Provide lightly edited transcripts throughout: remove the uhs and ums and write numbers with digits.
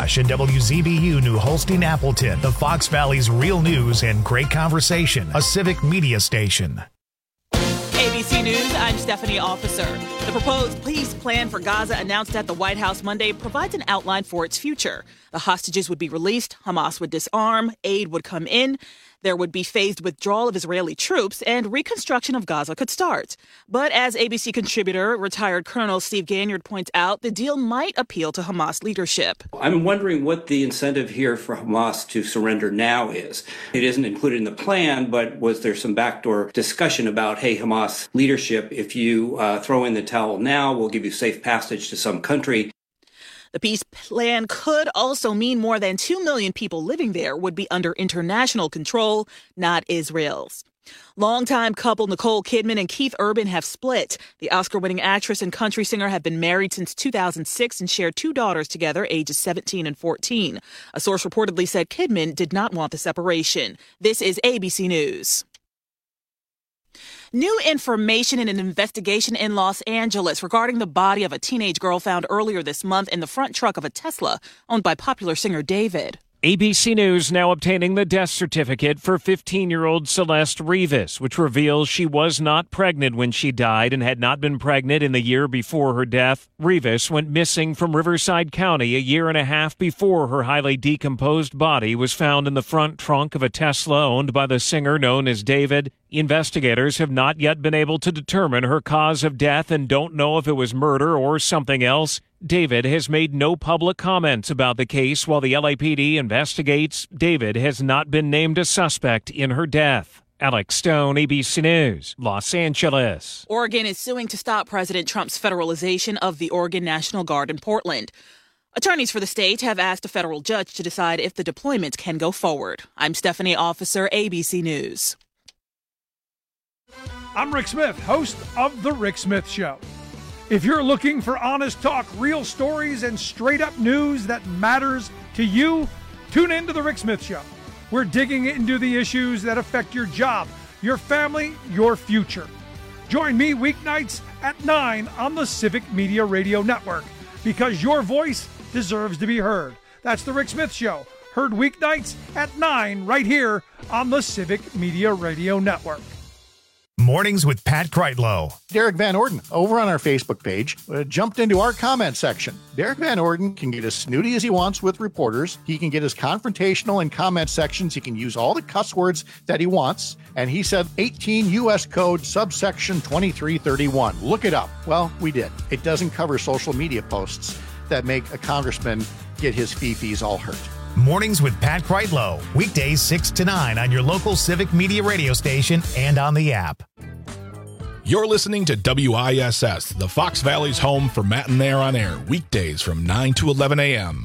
Oshkosh and WZBU New Holstein Appleton, the Fox Valley's real news and great conversation, a civic media station. ABC News, I'm Stephanie Officer. The proposed peace plan for Gaza announced at the White House Monday provides an outline for its future. The hostages would be released, Hamas would disarm, aid would come in, there would be phased withdrawal of Israeli troops, and reconstruction of Gaza could start. But as ABC contributor, retired Colonel Steve Ganyard points out, the deal might appeal to Hamas leadership. I'm wondering what the incentive here for Hamas to surrender now is. It isn't included in the plan, but was there some backdoor discussion about, hey, Hamas leadership, if you throw in the towel now, we'll give you safe passage to some country. The peace plan could also mean more than 2 million people living there would be under international control, not Israel's. Longtime couple Nicole Kidman and Keith Urban have split. The Oscar-winning actress and country singer have been married since 2006 and share 2 daughters together, ages 17 and 14. A source reportedly said Kidman did not want the separation. This is ABC News. New information in an investigation in Los Angeles regarding the body of a teenage girl found earlier this month in the front truck of a Tesla owned by popular singer David. ABC News now obtaining the death certificate for 15-year-old Celeste Rivas, which reveals she was not pregnant when she died and had not been pregnant in the year before her death. Rivas went missing from Riverside County a year and a half before her highly decomposed body was found in the front trunk of a Tesla owned by the singer known as David. Investigators have not yet been able to determine her cause of death and don't know if it was murder or something else. David has made no public comments about the case while the LAPD investigates. David has not been named a suspect in her death. Alex Stone, ABC News, Los Angeles. Oregon is suing to stop President Trump's federalization of the Oregon National Guard in Portland. Attorneys for the state have asked a federal judge to decide if the deployment can go forward. I'm Stephanie Officer, ABC News. I'm Rick Smith, host of The Rick Smith Show. If you're looking for honest talk, real stories, and straight-up news that matters to you, tune in to The Rick Smith Show. We're digging into the issues that affect your job, your family, your future. Join me weeknights at 9 on the Civic Media Radio Network, because your voice deserves to be heard. That's The Rick Smith Show, heard weeknights at 9 right here on the Civic Media Radio Network. Mornings with Pat Kreitlow. Derek Van Orden, over on our Facebook page, jumped into our comment section. Derek Van Orden can get as snooty as he wants with reporters. He can get as confrontational in comment sections. He can use all the cuss words that he wants. And he said 18 U.S. Code subsection 2331. Look it up. Well, we did. It doesn't cover social media posts that make a congressman get his fee-fees all hurt. Mornings with Pat Kreitlow. Weekdays 6 to 9 on your local Civic Media radio station and on the app. You're listening to WISS, the Fox Valley's home for Matt and Nair on air, weekdays from 9 to 11 a.m.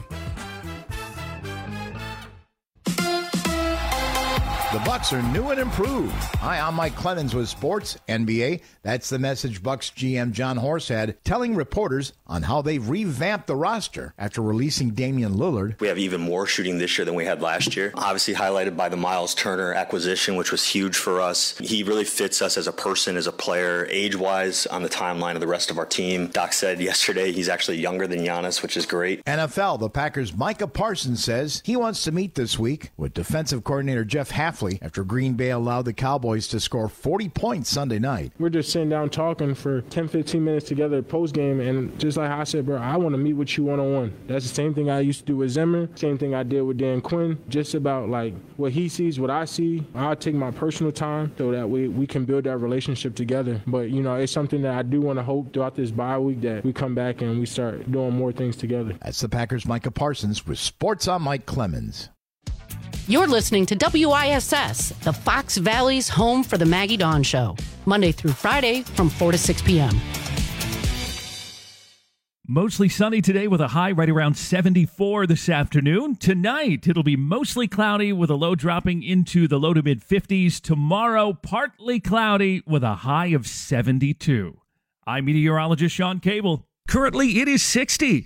The Bucks are new and improved. Hi, I'm Mike Clemens with Sports NBA. That's the message Bucks GM John Horst had, telling reporters on how they've revamped the roster after releasing Damian Lillard. We have even more shooting this year than we had last year. Obviously highlighted by the Miles Turner acquisition, which was huge for us. He really fits us as a person, as a player, age-wise, on the timeline of the rest of our team. Doc said yesterday he's actually younger than Giannis, which is great. NFL, the Packers' Micah Parsons says he wants to meet this week with defensive coordinator Jeff Hafley after Green Bay allowed the Cowboys to score 40 points Sunday night. We're just sitting down talking for 10-15 minutes together post-game, and just like I said, bro, I want to meet with you one-on-one. That's the same thing I used to do with Zimmer, same thing I did with Dan Quinn, just about like what he sees, what I see. I'll take my personal time so that we can build that relationship together. But, you know, it's something that I do want to hope throughout this bye week that we come back and we start doing more things together. That's the Packers' Micah Parsons with Sports on Mike Clemens. You're listening to WISS, the Fox Valley's home for the Maggie Dawn Show, Monday through Friday from 4 to 6 p.m. Mostly sunny today with a high right around 74 this afternoon. Tonight, it'll be mostly cloudy with a low dropping into the low to mid-50s. Tomorrow, partly cloudy with a high of 72. I'm meteorologist Sean Cable. Currently, it is 60.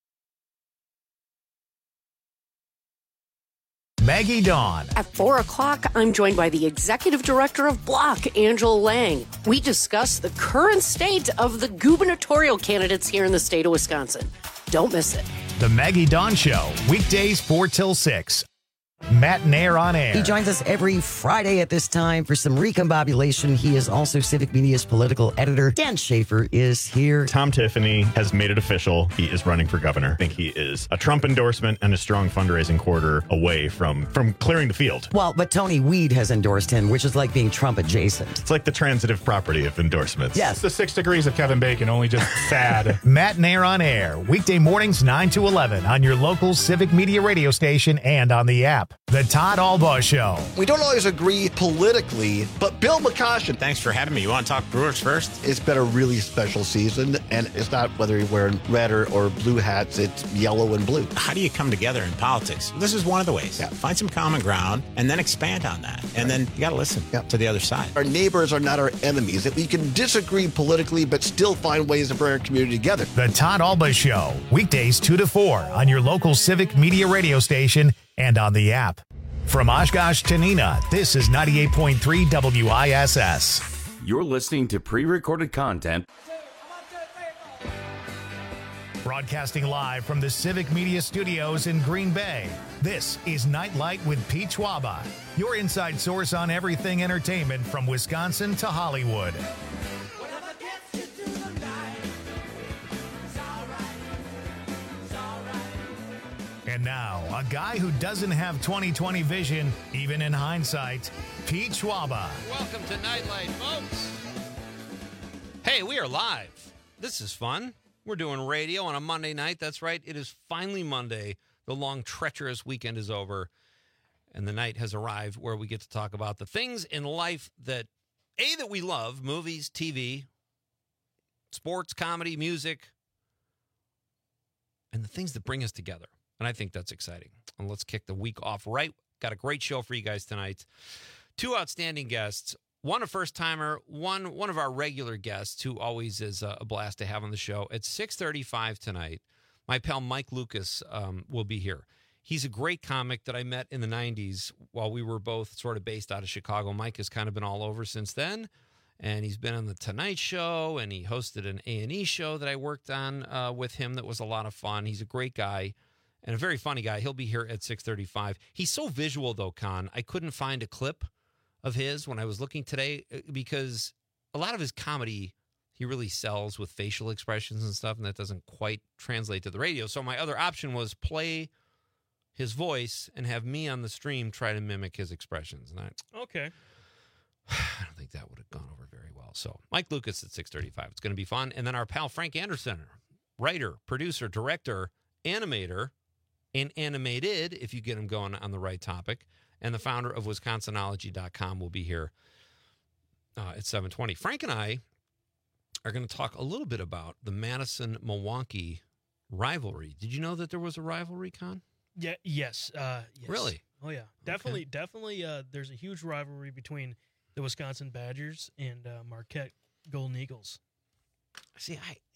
Maggie Dawn. At 4 o'clock, I'm joined by the Executive Director of Block, Angela Lang. We discuss the current state of the gubernatorial candidates here in the state of Wisconsin. Don't miss it. The Maggie Dawn Show, weekdays 4 till 6. Matt Nair on air. He joins us every Friday at this time for some recombobulation. He is also Civic Media's political editor. Dan Schaefer is here. Tom Tiffany has made it official. He is running for governor. I think he is a Trump endorsement and a strong fundraising quarter away from clearing the field. Well, but Tony Weed has endorsed him, which is like being Trump adjacent. It's like the transitive property of endorsements. Yes. It's the 6 degrees of Kevin Bacon, only just sad. Matt Nair on air, weekday mornings 9 to 11 on your local Civic Media radio station and on the app. The Todd Albaugh Show. We don't always agree politically, but Bill McCoshen. Thanks for having me. You want to talk Brewers first? It's been a really special season, and it's not whether you're wearing red or blue hats, it's yellow and blue. How do you come together in politics? This is one of the ways. Yeah. Find some common ground and then expand on that. And then you got to listen to the other side. Our neighbors are not our enemies. That we can disagree politically, but still find ways to bring our community together. The Todd Albaugh Show, weekdays 2 to 4 on your local Civic Media radio station and on the app. From Oshkosh to Neenah, this is 98.3 WISS. You're listening to pre-recorded content. Broadcasting live from the Civic Media Studios in Green Bay, this is Nightlight with Pete Schwaba, your inside source on everything entertainment from Wisconsin to Hollywood. And now, a guy who doesn't have 20/20 vision, even in hindsight, Pete Schwaba. Welcome to Nightlight, folks. Hey, we are live. This is fun. We're doing radio on a Monday night. That's right. It is finally Monday. The long, treacherous weekend is over, and the night has arrived where we get to talk about the things in life that we love, movies, TV, sports, comedy, music, and the things that bring us together. And I think that's exciting. And let's kick the week off right. Got a great show for you guys tonight. 2 outstanding guests. One a first-timer, one of our regular guests who always is a blast to have on the show. At 6:35 tonight, my pal Mike Lucas will be here. He's a great comic that I met in the 90s while we were both sort of based out of Chicago. Mike has kind of been all over since then, and he's been on The Tonight Show, and he hosted an A&E show that I worked on with him that was a lot of fun. He's a great guy and a very funny guy. He'll be here at 6:35. He's so visual, though, Con. I couldn't find a clip of his when I was looking today because a lot of his comedy he really sells with facial expressions and stuff, and that doesn't quite translate to the radio. So my other option was play his voice and have me on the stream try to mimic his expressions. And I don't think that would have gone over very well. So Mike Lucas at 6:35. It's going to be fun. And then our pal Frank Anderson, writer, producer, director, animator, and animated, if you get him going on the right topic, and the founder of Wisconsinology.com will be here at 7:20. Frank and I are going to talk a little bit about the Madison-Milwaukee rivalry. Did you know that there was a rivalry, Con? Yeah. Yes. Really? Oh, yeah. Definitely. There's a huge rivalry between the Wisconsin Badgers and Marquette Golden Eagles. See,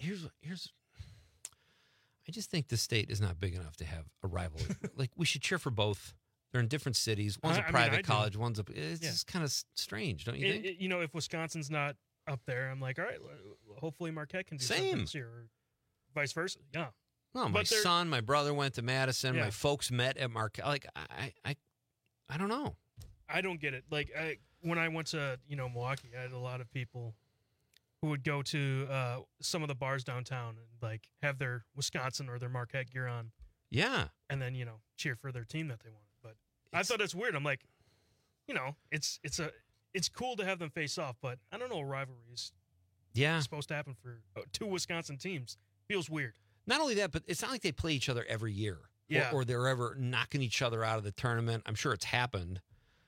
I just think the state is not big enough to have a rivalry. Like, we should cheer for both. They're in different cities. One's a private college. One's it's just kind of strange, don't you think? If Wisconsin's not up there, I'm like, all right, hopefully Marquette can do something this year, or vice versa. Yeah. Well, my brother went to Madison. Yeah. My folks met at Marquette. Like, I don't know. I don't get it. Like, when I went to, Milwaukee, I had a lot of people who would go to some of the bars downtown and, like, have their Wisconsin or their Marquette gear on. Yeah. And then, cheer for their team that they wanted. But I thought it's weird. I'm like, it's cool to have them face off, but I don't know, a rivalry is supposed to happen for 2 Wisconsin teams. Feels weird. Not only that, but it's not like they play each other every year. Yeah. Or they're ever knocking each other out of the tournament. I'm sure it's happened.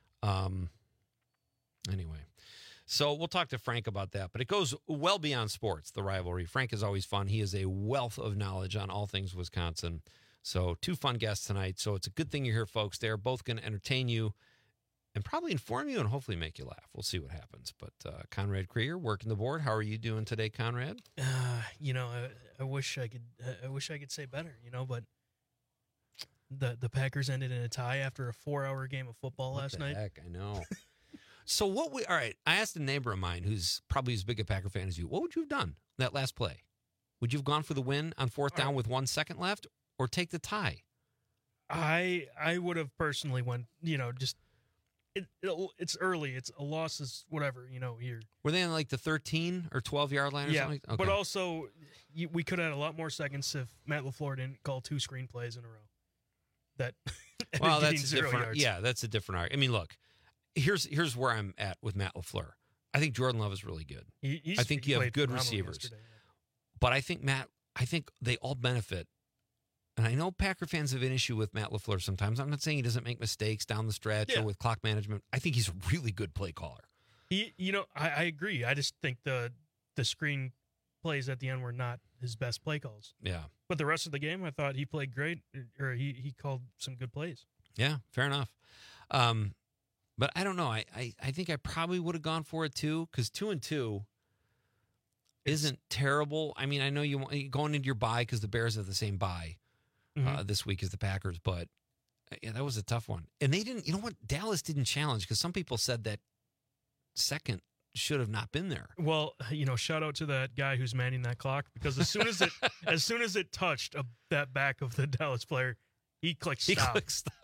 Anyway. So we'll talk to Frank about that, but it goes well beyond sports, the rivalry. Frank is always fun. He is a wealth of knowledge on all things Wisconsin. So 2 fun guests tonight. So it's a good thing you're here, folks. They're both going to entertain you and probably inform you and hopefully make you laugh. We'll see what happens. But Conrad Krieger working the board. How are you doing today, Conrad? I wish I could say better, but the Packers ended in a tie after a 4-hour game of football last night. Heck, I know. So all right, I asked a neighbor of mine who's probably as big a Packer fan as you, what would you have done that last play? Would you have gone for the win on 4th down with 1 second left? or take the tie? I would have personally went, just it's early. It's a loss is whatever, here. Were they on like the 13 or 12-yard line or something? Okay. But also we could have had a lot more seconds if Matt LaFleur didn't call 2 screenplays in a row. That well, that's 0 yards. Yeah, that's a different argument. I mean, look, here's where I'm at with Matt LaFleur. I think Jordan Love is really good. I think you have good receivers. But I think they all benefit. And I know Packer fans have an issue with Matt LaFleur sometimes. I'm not saying he doesn't make mistakes down the stretch or with clock management. I think he's a really good play caller. I agree. I just think the screen plays at the end were not his best play calls. Yeah. But the rest of the game, I thought he played great, or he called some good plays. Yeah, fair enough. But I don't know. I think I probably would have gone for it too, because 2-2 isn't terrible. I mean, I know you going into your bye because the Bears have the same bye this week as the Packers, but yeah, that was a tough one. And they didn't. You know what? Dallas didn't challenge because some people said that second should have not been there. Well, shout out to that guy who's manning that clock, because as soon as it touched that back of the Dallas player, he clicked stop.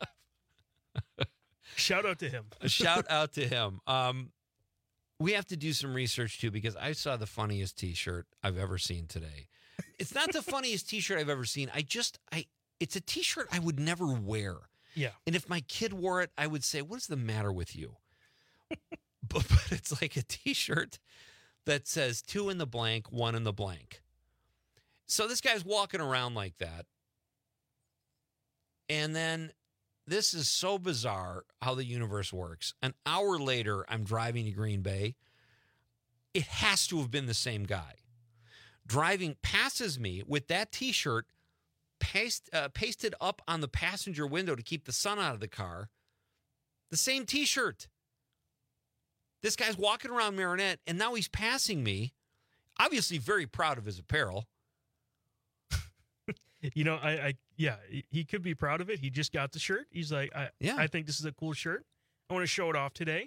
Shout out to him. Shout out to him. We have to do some research too, because I saw the funniest T-shirt I've ever seen today. It's not the funniest T-shirt I've ever seen. It's a T-shirt I would never wear. Yeah. And if my kid wore it, I would say, "What is the matter with you?" But it's like a T-shirt that says 2 in the blank, 1 in the blank. So this guy's walking around like that. And then this is so bizarre how the universe works. An hour later, I'm driving to Green Bay. It has to have been the same guy. Driving passes me with that T-shirt pasted up on the passenger window to keep the sun out of the car. The same T-shirt. This guy's walking around Marinette, and now he's passing me. Obviously very proud of his apparel. He could be proud of it. He just got the shirt. He's like, I think this is a cool shirt. I want to show it off today.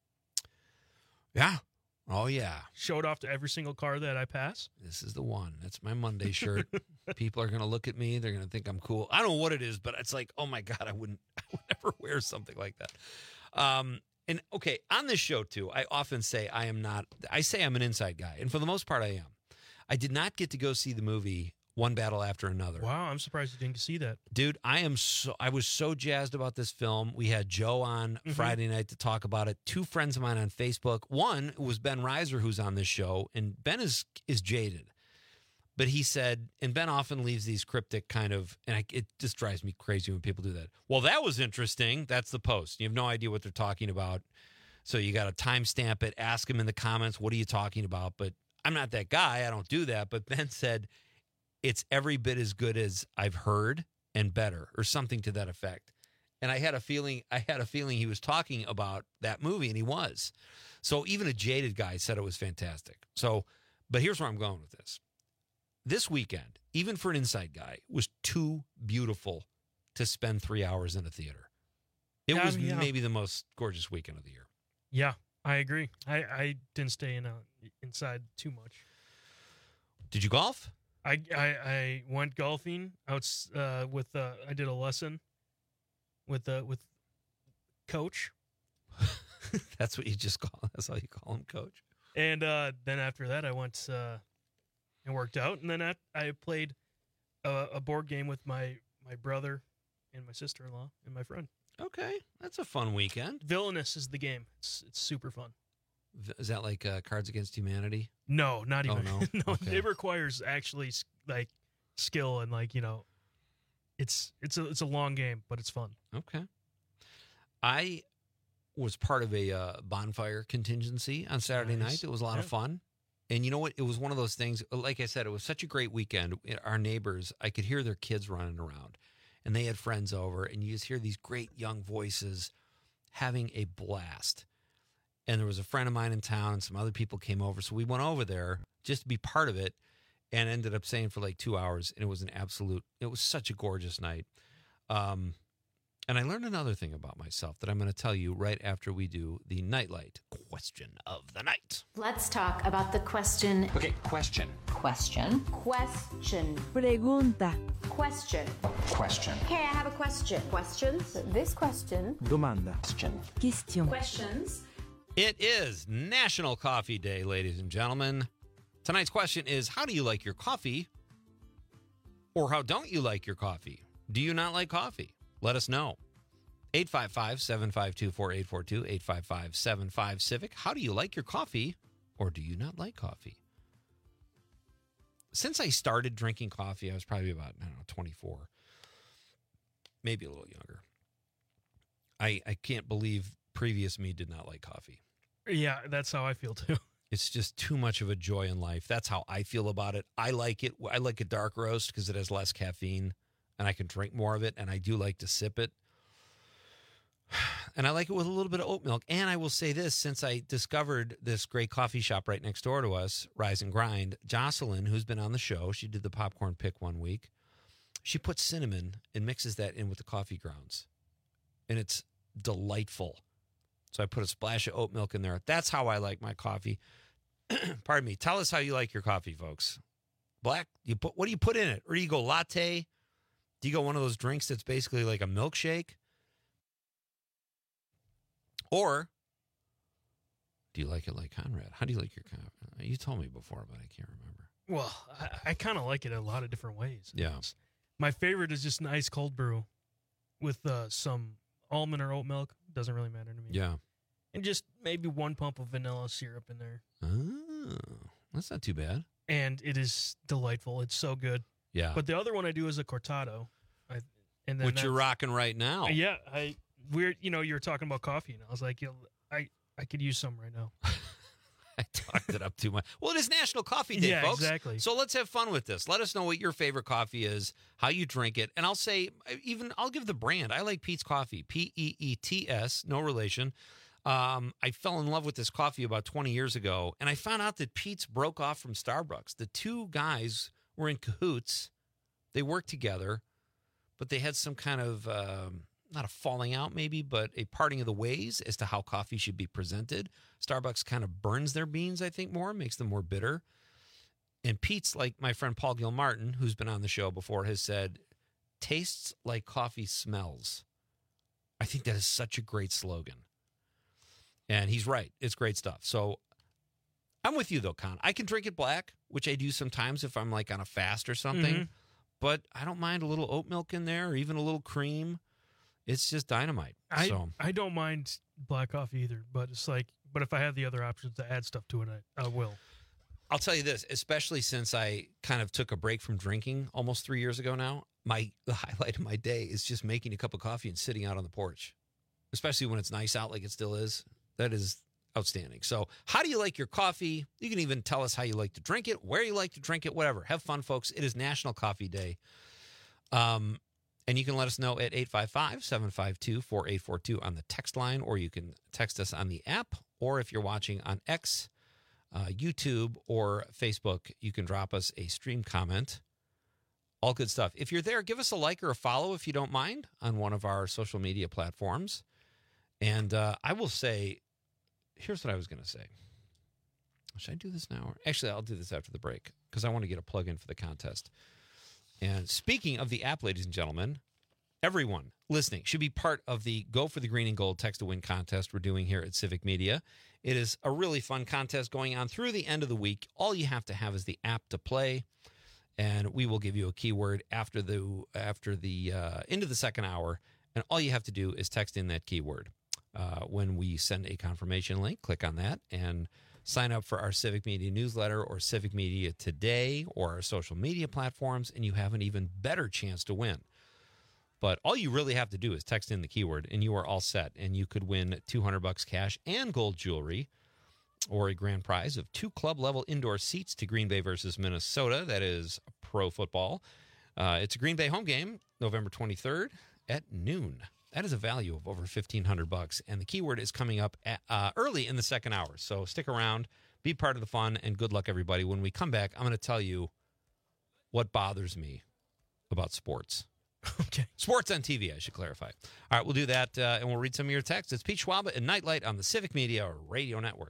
Yeah. Oh, yeah. Show it off to every single car that I pass. This is the one. That's my Monday shirt. People are going to look at me. They're going to think I'm cool. I don't know what it is, but it's like, oh, my God, I would never wear something like that. And, okay, on this show, too, I often say I'm an inside guy. And for the most part, I am. I did not get to go see the movie One Battle After Another. Wow, I'm surprised you didn't see that. Dude, I was so jazzed about this film. We had Joe on Friday night to talk about it. 2 friends of mine on Facebook. One was Ben Reiser, who's on this show, and Ben is jaded. But he said, and Ben often leaves these cryptic kind of, and it just drives me crazy when people do that. Well, that was interesting. That's the post. You have no idea what they're talking about. So you got to timestamp it, ask them in the comments, what are you talking about? But I'm not that guy. I don't do that. But Ben said, it's every bit as good as I've heard and better, or something to that effect. And I had a feeling he was talking about that movie, and he was. So even a jaded guy said it was fantastic. So, but here's where I'm going with this. This weekend, even for an inside guy, was too beautiful to spend 3 hours in a theater. It was maybe the most gorgeous weekend of the year. Yeah, I agree. I didn't stay inside too much. Did you golf? I went golfing out with I did a lesson with Coach. That's what you just call. That's how you call him, Coach. And then after that, I went and worked out, and then I played a board game with my brother and my sister-in-law and my friend. Okay, that's a fun weekend. Villainous is the game. It's super fun. Is that like Cards Against Humanity? No, not even. Oh, no? No, Okay. It requires actually like skill and it's a long game, but it's fun. Okay. I was part of a bonfire contingency on Saturday night. It was a lot of fun. And you know what? It was one of those things, like I said, it was such a great weekend. Our neighbors, I could hear their kids running around, and they had friends over, and you just hear these great young voices having a blast. And there was a friend of mine in town, and some other people came over. So we went over there just to be part of it, and ended up staying for like 2 hours. And it was it was such a gorgeous night. And I learned another thing about myself that I'm going to tell you right after we do the Nightlight question of the night. Let's talk about the question. Okay, question. Question. Question. Pregunta. Question. Question. Okay, I have a question. Questions? This question. Domanda. Question. Questions. It is National Coffee Day, ladies and gentlemen. Tonight's question is, how do you like your coffee? Or how don't you like your coffee? Do you not like coffee? Let us know. 855-752-4842, 855-75-CIVIC. How do you like your coffee, or do you not like coffee? Since I started drinking coffee, I was probably about, 24. Maybe a little younger. I can't believe previous me did not like coffee. Yeah, that's how I feel too. It's just too much of a joy in life. That's how I feel about it. I like it. I like a dark roast because it has less caffeine and I can drink more of it, and I do like to sip it. And I like it with a little bit of oat milk. And I will say this, since I discovered this great coffee shop right next door to us, Rise and Grind, Jocelyn, who's been on the show, she did the popcorn pick one week. She puts cinnamon and mixes that in with the coffee grounds. And it's delightful. So I put a splash of oat milk in there. That's how I like my coffee. Pardon me. Tell us how you like your coffee, folks. Black? What do you put in it? Or do you go latte? Do you go one of those drinks that's basically like a milkshake? Or do you like it like Conrad? How do you like your coffee? You told me before, but I can't remember. Well, I kind of like it a lot of different ways. Yeah. My favorite is just an ice cold brew with some almond or oat milk. Doesn't really matter to me. Yeah. And just maybe one pump of vanilla syrup in there. Oh, that's not too bad. And it is delightful. It's so good. Yeah. But the other one I do is a cortado. Which you're rocking right now. Yeah. You were talking about coffee, and I was like, I could use some right now. I talked it up too much. Well, it is National Coffee Day, yeah, folks. Exactly. So let's have fun with this. Let us know what your favorite coffee is, how you drink it, and I'll give the brand. I like Peet's Coffee, Peets, no relation. I fell in love with this coffee about 20 years ago, and I found out that Peet's broke off from Starbucks. The two guys were in cahoots. They worked together, but they had some kind of not a falling out maybe, but a parting of the ways as to how coffee should be presented. Starbucks kind of burns their beans, I think, more, makes them more bitter. And Peet's, like my friend Paul Gilmartin, who's been on the show before, has said, tastes like coffee smells. I think that is such a great slogan. And he's right. It's great stuff. So I'm with you, though, Con. I can drink it black, which I do sometimes if I'm like on a fast or something. Mm-hmm. But I don't mind a little oat milk in there or even a little cream. It's just dynamite. I don't mind black coffee either, but it's like, but if I have the other options to add stuff to it, I will. I'll tell you this, especially since I kind of took a break from drinking almost 3 years ago now, the highlight of my day is just making a cup of coffee and sitting out on the porch, especially when it's nice out like it still is. That is outstanding. So how do you like your coffee? You can even tell us how you like to drink it, where you like to drink it, whatever. Have fun, folks. It is National Coffee Day. And you can let us know at 855-752-4842 on the text line, or you can text us on the app, or if you're watching on X, YouTube, or Facebook, you can drop us a stream comment. All good stuff. If you're there, give us a like or a follow if you don't mind on one of our social media platforms. And I will say, here's what I was going to say. Should I do this now? Actually, I'll do this after the break because I want to get a plug in for the contest. And speaking of the app, ladies and gentlemen, everyone listening should be part of the Go for the Green and Gold Text to Win contest we're doing here at Civic Media. It is a really fun contest going on through the end of the week. All you have to have is the app to play, and we will give you a keyword after the end of the second hour, and all you have to do is text in that keyword. When we send a confirmation link, click on that and sign up for our Civic Media newsletter or Civic Media Today or our social media platforms, and you have an even better chance to win. But all you really have to do is text in the keyword, and you are all set. And you could win $200 cash and gold jewelry, or a grand prize of 2 club-level indoor seats to Green Bay versus Minnesota. That is pro football. It's a Green Bay home game, November 23rd at noon. That is a value of over $1,500, and the keyword is coming up early in the second hour. So stick around, be part of the fun, and good luck, everybody. When we come back, I'm going to tell you what bothers me about sports. Okay. Sports on TV, I should clarify. All right, we'll do that, and we'll read some of your texts. It's Pete Schwaba and Nightlight on the Civic Media Radio Network.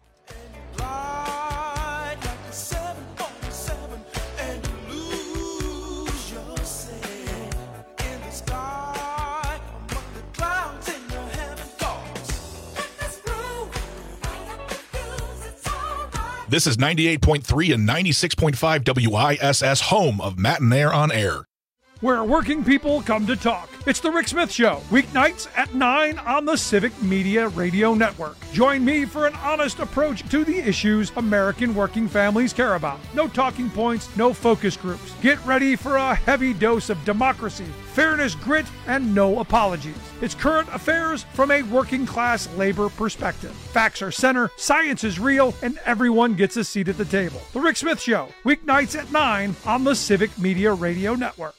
This is 98.3 and 96.5 WISS, home of Matt and Air on Air. Where working people come to talk. It's the Rick Smith Show, weeknights at 9 on the Civic Media Radio Network. Join me for an honest approach to the issues American working families care about. No talking points, no focus groups. Get ready for a heavy dose of democracy, fairness, grit, and no apologies. It's current affairs from a working class labor perspective. Facts are center, science is real, and everyone gets a seat at the table. The Rick Smith Show, weeknights at 9 on the Civic Media Radio Network.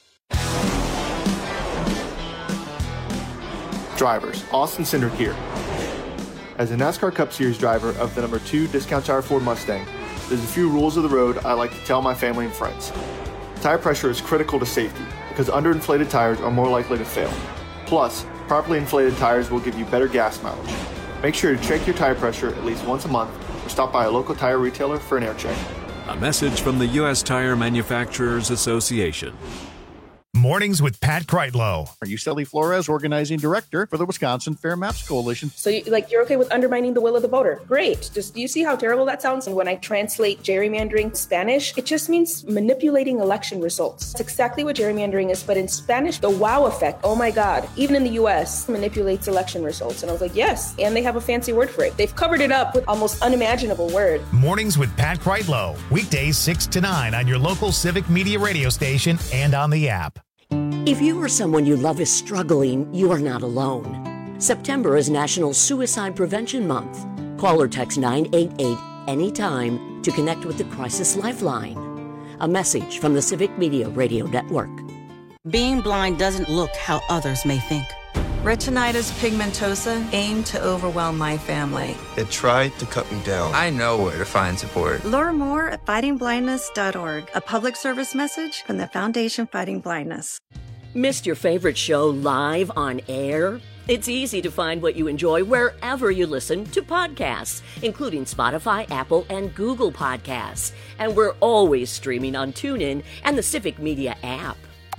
Drivers, Austin Cindric here. As a NASCAR Cup Series driver of the number 2 Discount Tire Ford Mustang, there's a few rules of the road I like to tell my family and friends. Tire pressure is critical to safety because underinflated tires are more likely to fail. Plus, properly inflated tires will give you better gas mileage. Make sure to check your tire pressure at least once a month or stop by a local tire retailer for an air check. A message from the U.S. Tire Manufacturers Association. Mornings with Pat Kreitlow. Are you Sally Flores, organizing director for the Wisconsin Fair Maps Coalition? So you're okay with undermining the will of the voter. Great. Just do you see how terrible that sounds? And when I translate gerrymandering Spanish, it just means manipulating election results. It's exactly what gerrymandering is, but in Spanish, the wow effect, oh my God, even in the US, manipulates election results. And I was like, yes. And they have a fancy word for it. They've covered it up with almost unimaginable word. Mornings with Pat Kreitlow. Weekdays 6 to 9 on your local Civic Media radio station and on the app. If you or someone you love is struggling, you are not alone. September is National Suicide Prevention Month. Call or text 988 anytime to connect with the Crisis Lifeline. A message from the Civic Media Radio Network. Being blind doesn't look how others may think. Retinitis pigmentosa aimed to overwhelm my family. It tried to cut me down. I know where to find support. Learn more at fightingblindness.org, a public service message from the Foundation Fighting Blindness. Missed your favorite show live on air? It's easy to find what you enjoy wherever you listen to podcasts, including Spotify, Apple, and Google Podcasts. And we're always streaming on TuneIn and the Civic Media app.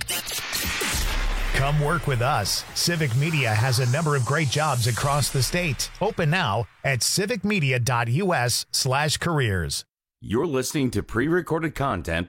Come work with us. Civic Media has a number of great jobs across the state. Open now at civicmedia.us/careers. You're listening to pre-recorded content.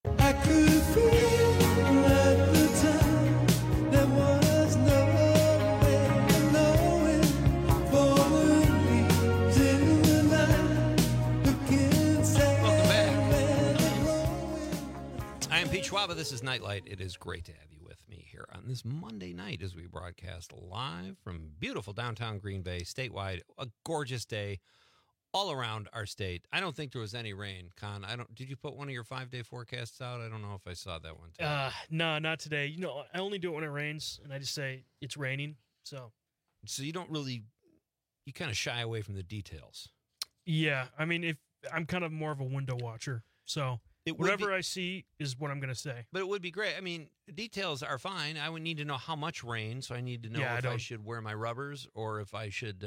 I am Pete Schwaba. This is Nightlight. It is great to have you with me here on this Monday night as we broadcast live from beautiful downtown Green Bay, statewide. A gorgeous day all around our state. I don't think there was any rain, Con. Did you put one of your 5-day forecasts out? I don't know if I saw that one today. No, not today. You know, I only do it when it rains, and I just say it's raining. So you don't really, you kind of shy away from the details. Yeah, I mean, if I'm kind of more of a window watcher, so whatever I see is what I'm going to say. But it would be great. I mean, details are fine. I would need to know how much rain, so I need to know if I should wear my rubbers or if I should,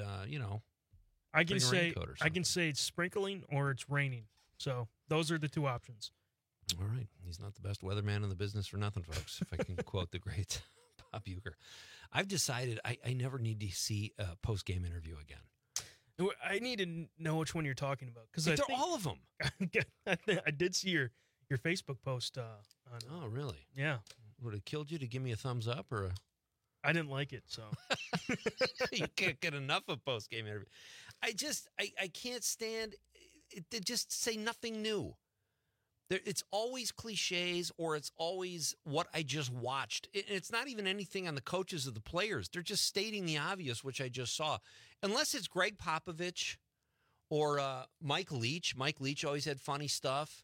I can say it's sprinkling or it's raining. So those are the two options. All right. He's not the best weatherman in the business for nothing, folks, if I can quote the great Bob Uecker. I've decided I never need to see a post-game interview again. I need to know which one you're talking about because they're all of them. I did see your Facebook post. Oh, really? Yeah. Would it have killed you to give me a thumbs up or? I didn't like it, so you can't get enough of post-game interview. I can't stand it. They just say nothing new. It's always cliches or it's always what I just watched. It's not even anything on the coaches or the players. They're just stating the obvious, which I just saw. Unless it's Greg Popovich or Mike Leach. Mike Leach always had funny stuff.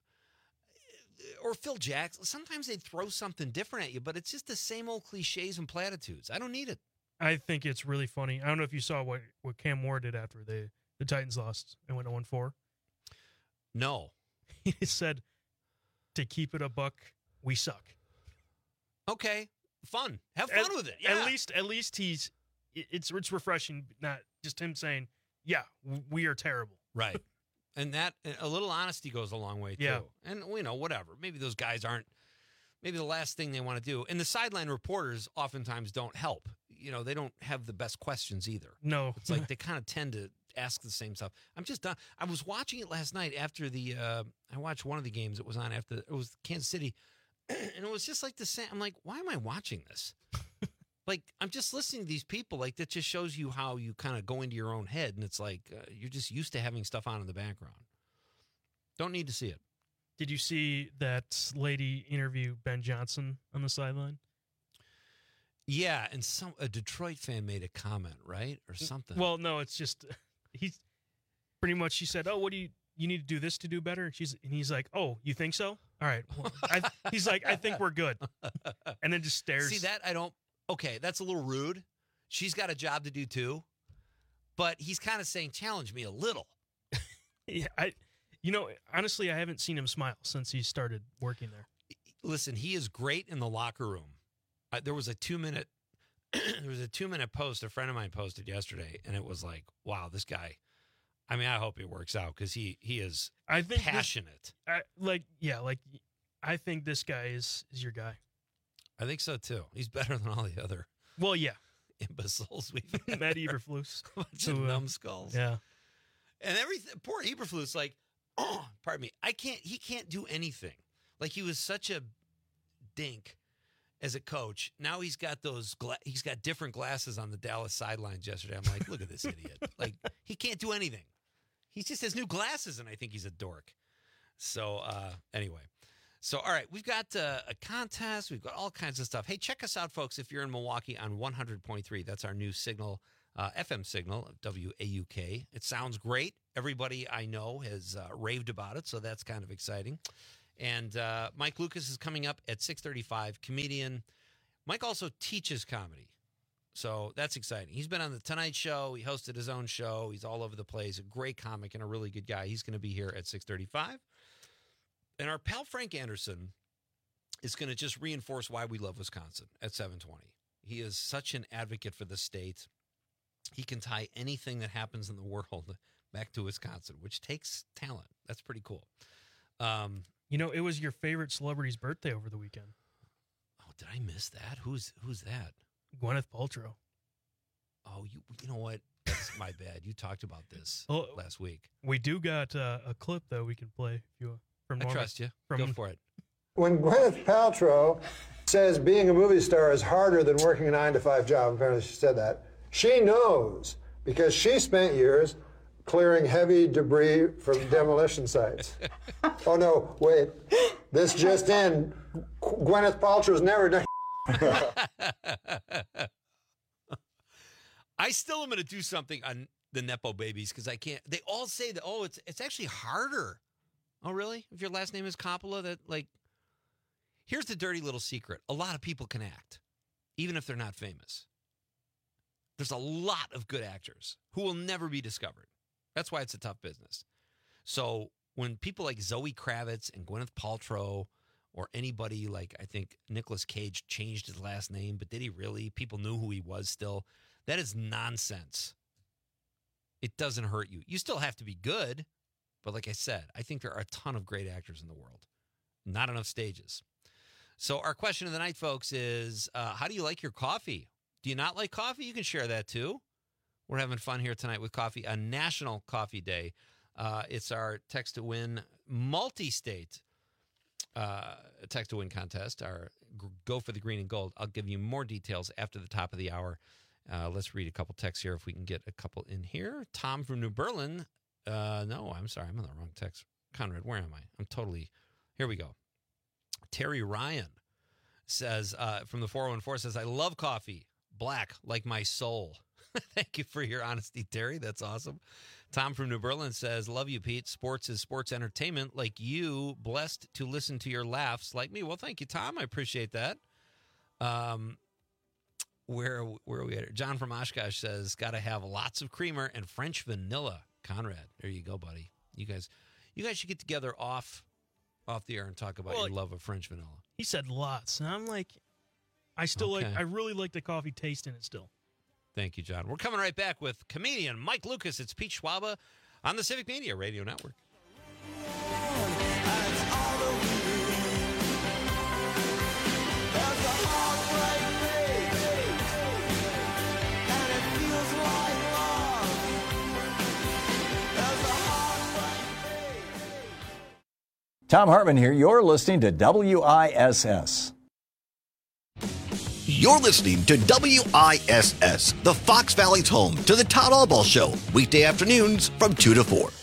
Or Phil Jackson. Sometimes they'd throw something different at you, but it's just the same old cliches and platitudes. I don't need it. I think it's really funny. I don't know if you saw what Cam Moore did after the Titans lost and went 0-4. No. He said, to keep it a buck, we suck. Okay. fun. Have fun with it. Yeah. At least it's refreshing, not just him saying, "Yeah, we are terrible." Right. And that a little honesty goes a long way too. Yeah. And whatever. Maybe those guys aren't. Maybe the last thing they want to do. And the sideline reporters oftentimes don't help. They don't have the best questions either. No. It's like they kind of tend to ask the same stuff. I'm just done. I was watching it last night after I watched one of the games it was on after, it was Kansas City. And it was just like the same. I'm like, why am I watching this? Like, I'm just listening to these people. Like, that just shows you how you kind of go into your own head. And it's like, you're just used to having stuff on in the background. Don't need to see it. Did you see that lady interview Ben Johnson on the sideline? Yeah, and a Detroit fan made a comment, right, or something. Well, no, it's just he's pretty much. She said, "Oh, what do you need to do this to do better?" And he's like, "Oh, you think so? All right." Well, he's like, "I think we're good," and then just stares. See that? Okay, that's a little rude. She's got a job to do too, but he's kind of saying, "Challenge me a little." Yeah, honestly, I haven't seen him smile since he started working there. Listen, he is great in the locker room. There was a 2-minute post a friend of mine posted yesterday, and it was like, wow, this guy. I mean, I hope it works out because he is passionate. I think this guy is your guy. I think so too. He's better than all the other. Well, yeah, imbeciles we've had. Matt Eberflus, bunch of numbskulls. Yeah, and everything. Poor Eberflus, like, pardon me, he can't do anything. Like, he was such a dink as a coach. Now he's got he's got different glasses on the Dallas sidelines yesterday. I'm like, look at this idiot. Like, he can't do anything. He just has new glasses, and I think he's a dork. So anyway. So, all right, we've got a contest. We've got all kinds of stuff. Hey, check us out, folks, if you're in Milwaukee on 100.3. That's our new signal, FM signal, WAUK. It sounds great. Everybody I know has raved about it, so that's kind of exciting. And Mike Lucas is coming up at 6:35, comedian. Mike also teaches comedy, so that's exciting. He's been on The Tonight Show. He hosted his own show. He's all over the place, a great comic and a really good guy. He's going to be here at 6:35. And our pal Frank Anderson is going to just reinforce why we love Wisconsin at 7:20. He is such an advocate for the state. He can tie anything that happens in the world back to Wisconsin, which takes talent. That's pretty cool. It was your favorite celebrity's birthday over the weekend. Oh, did I miss that? Who's that? Gwyneth Paltrow. Oh, you know what? That's my bad. You talked about this last week. We do got a clip that we can play if you from. I trust you. Go for it. When Gwyneth Paltrow says being a movie star is harder than working a 9-to-5 job, apparently she said that, she knows because she spent years clearing heavy debris from demolition sites. Oh, no, wait. This just in. Gwyneth Paltrow's never done. I still am going to do something on the Nepo babies because I can't. They all say that, it's actually harder. Oh, really? If your last name is Coppola, here's the dirty little secret. A lot of people can act, even if they're not famous. There's a lot of good actors who will never be discovered. That's why it's a tough business. So when people like Zoe Kravitz and Gwyneth Paltrow or anybody like, I think Nicolas Cage changed his last name, but did he really? People knew who he was still. That is nonsense. It doesn't hurt you. You still have to be good. But like I said, I think there are a ton of great actors in the world. Not enough stages. So our question of the night, folks, is how do you like your coffee? Do you not like coffee? You can share that too. We're having fun here tonight with coffee, a National Coffee Day. It's our Text to Win multi-state Text to Win contest, our Go for the Green and Gold. I'll give you more details after the top of the hour. Let's read a couple texts here if we can get a couple in here. Tom from New Berlin. No, I'm sorry. I'm on the wrong text. Conrad, where am I? Here we go. Terry Ryan says, from the 414 says, I love coffee. Black, like my soul. Thank you for your honesty, Terry. That's awesome. Tom from New Berlin says, love you, Pete. Sports is sports entertainment like you. Blessed to listen to your laughs like me. Well, thank you, Tom. I appreciate that. Where are we at? John from Oshkosh says, got to have lots of creamer and French vanilla. Conrad, there you go, buddy. You guys should get together off the air and talk about your love of French vanilla. He said lots, and I'm like, I still I really like the coffee taste in it still. Thank you, John. We're coming right back with comedian Mike Lucas. It's Pete Schwaba on the Civic Media Radio Network. Tom Hartman here. You're listening to WISS. You're listening to WISS, the Fox Valley's home to the Todd Albaugh Show, weekday afternoons from 2 to 4.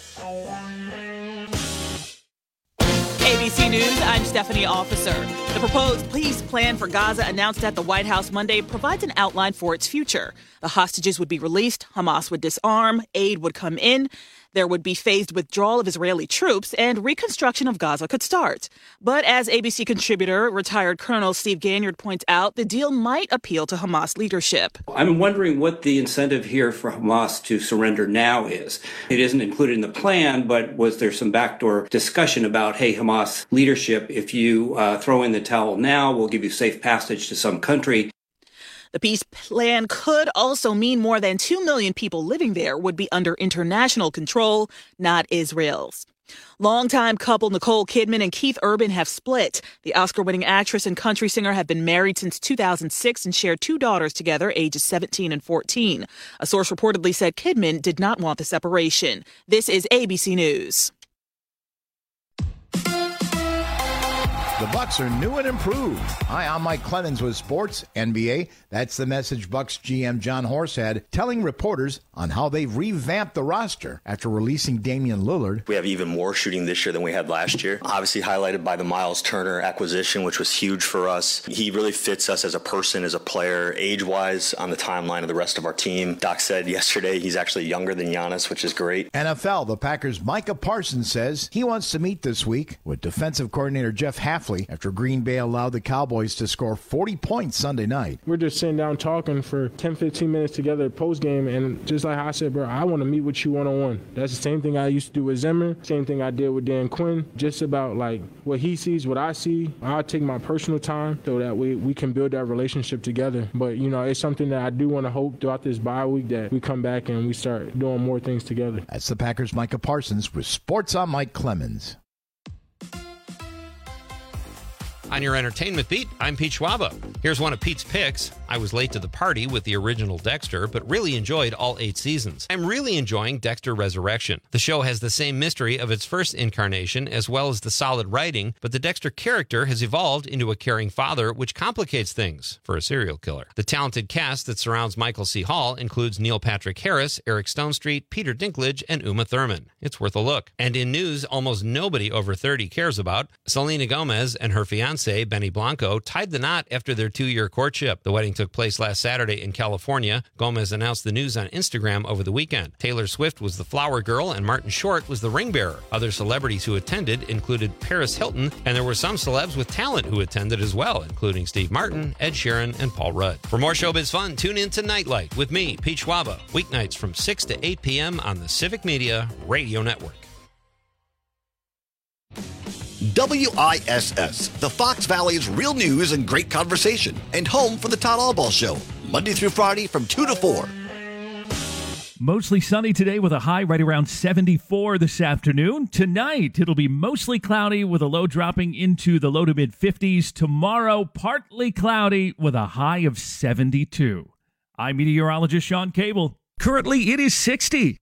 ABC News, I'm Stephanie Officer. The proposed peace plan for Gaza announced at the White House Monday provides an outline for its future. The hostages would be released, Hamas would disarm, aid would come in, there would be phased withdrawal of Israeli troops, and reconstruction of Gaza could start. But as ABC contributor, retired Colonel Steve Ganyard points out, the deal might appeal to Hamas leadership. I'm wondering what the incentive here for Hamas to surrender now is. It isn't included in the plan, but was there some backdoor discussion about, hey, Hamas leadership, if you throw in the towel now, we'll give you safe passage to some country. The peace plan could also mean more than 2 million people living there would be under international control, not Israel's. Longtime couple Nicole Kidman and Keith Urban have split. The Oscar-winning actress and country singer have been married since 2006 and share 2 daughters together, ages 17 and 14. A source reportedly said Kidman did not want the separation. This is ABC News. The Bucs are new and improved. Hi, I'm Mike Clemens with Sports NBA. That's the message Bucs GM John Horst had, telling reporters on how they've revamped the roster after releasing Damian Lillard. We have even more shooting this year than we had last year. Obviously highlighted by the Miles Turner acquisition, which was huge for us. He really fits us as a person, as a player, age-wise on the timeline of the rest of our team. Doc said yesterday he's actually younger than Giannis, which is great. NFL, the Packers' Micah Parsons says he wants to meet this week with defensive coordinator Jeff Hafley after Green Bay allowed the Cowboys to score 40 points Sunday night. We're just sitting down talking for 10-15 minutes together post-game, and just like I said, bro, I want to meet with you one-on-one. That's the same thing I used to do with Zimmer, same thing I did with Dan Quinn, just about like what he sees, what I see. I'll take my personal time so that we can build that relationship together. But, you know, it's something that I do want to hope throughout this bye week that we come back and we start doing more things together. That's the Packers' Micah Parsons with Sports on Mike Clemens. On your entertainment beat, I'm Pete Schwaba. Here's one of Pete's picks. I was late to the party with the original Dexter, but really enjoyed all 8 seasons. I'm really enjoying Dexter Resurrection. The show has the same mystery of its first incarnation, as well as the solid writing, but the Dexter character has evolved into a caring father, which complicates things for a serial killer. The talented cast that surrounds Michael C. Hall includes Neil Patrick Harris, Eric Stonestreet, Peter Dinklage, and Uma Thurman. It's worth a look. And in news almost nobody over 30 cares about, Selena Gomez and her fiancé, Benny Blanco, tied the knot after their 2-year courtship. The wedding took place last Saturday in California. Gomez announced the news on Instagram over the weekend. Taylor Swift was the flower girl and Martin Short was the ring bearer. Other celebrities who attended included Paris Hilton, and there were some celebs with talent who attended as well, including Steve Martin, Ed Sheeran, and Paul Rudd. For more showbiz fun, tune in to Nightlight with me, Pete Schwaba, weeknights from 6 to 8 p.m. on the Civic Media Radio Network. WISS, the Fox Valley's real news and great conversation, and home for the Todd Albaugh Show, Monday through Friday from 2 to 4. Mostly sunny today with a high right around 74 this afternoon. Tonight, it'll be mostly cloudy with a low dropping into the low to mid-50s. Tomorrow, partly cloudy with a high of 72. I'm meteorologist Sean Cable. Currently, it is 60.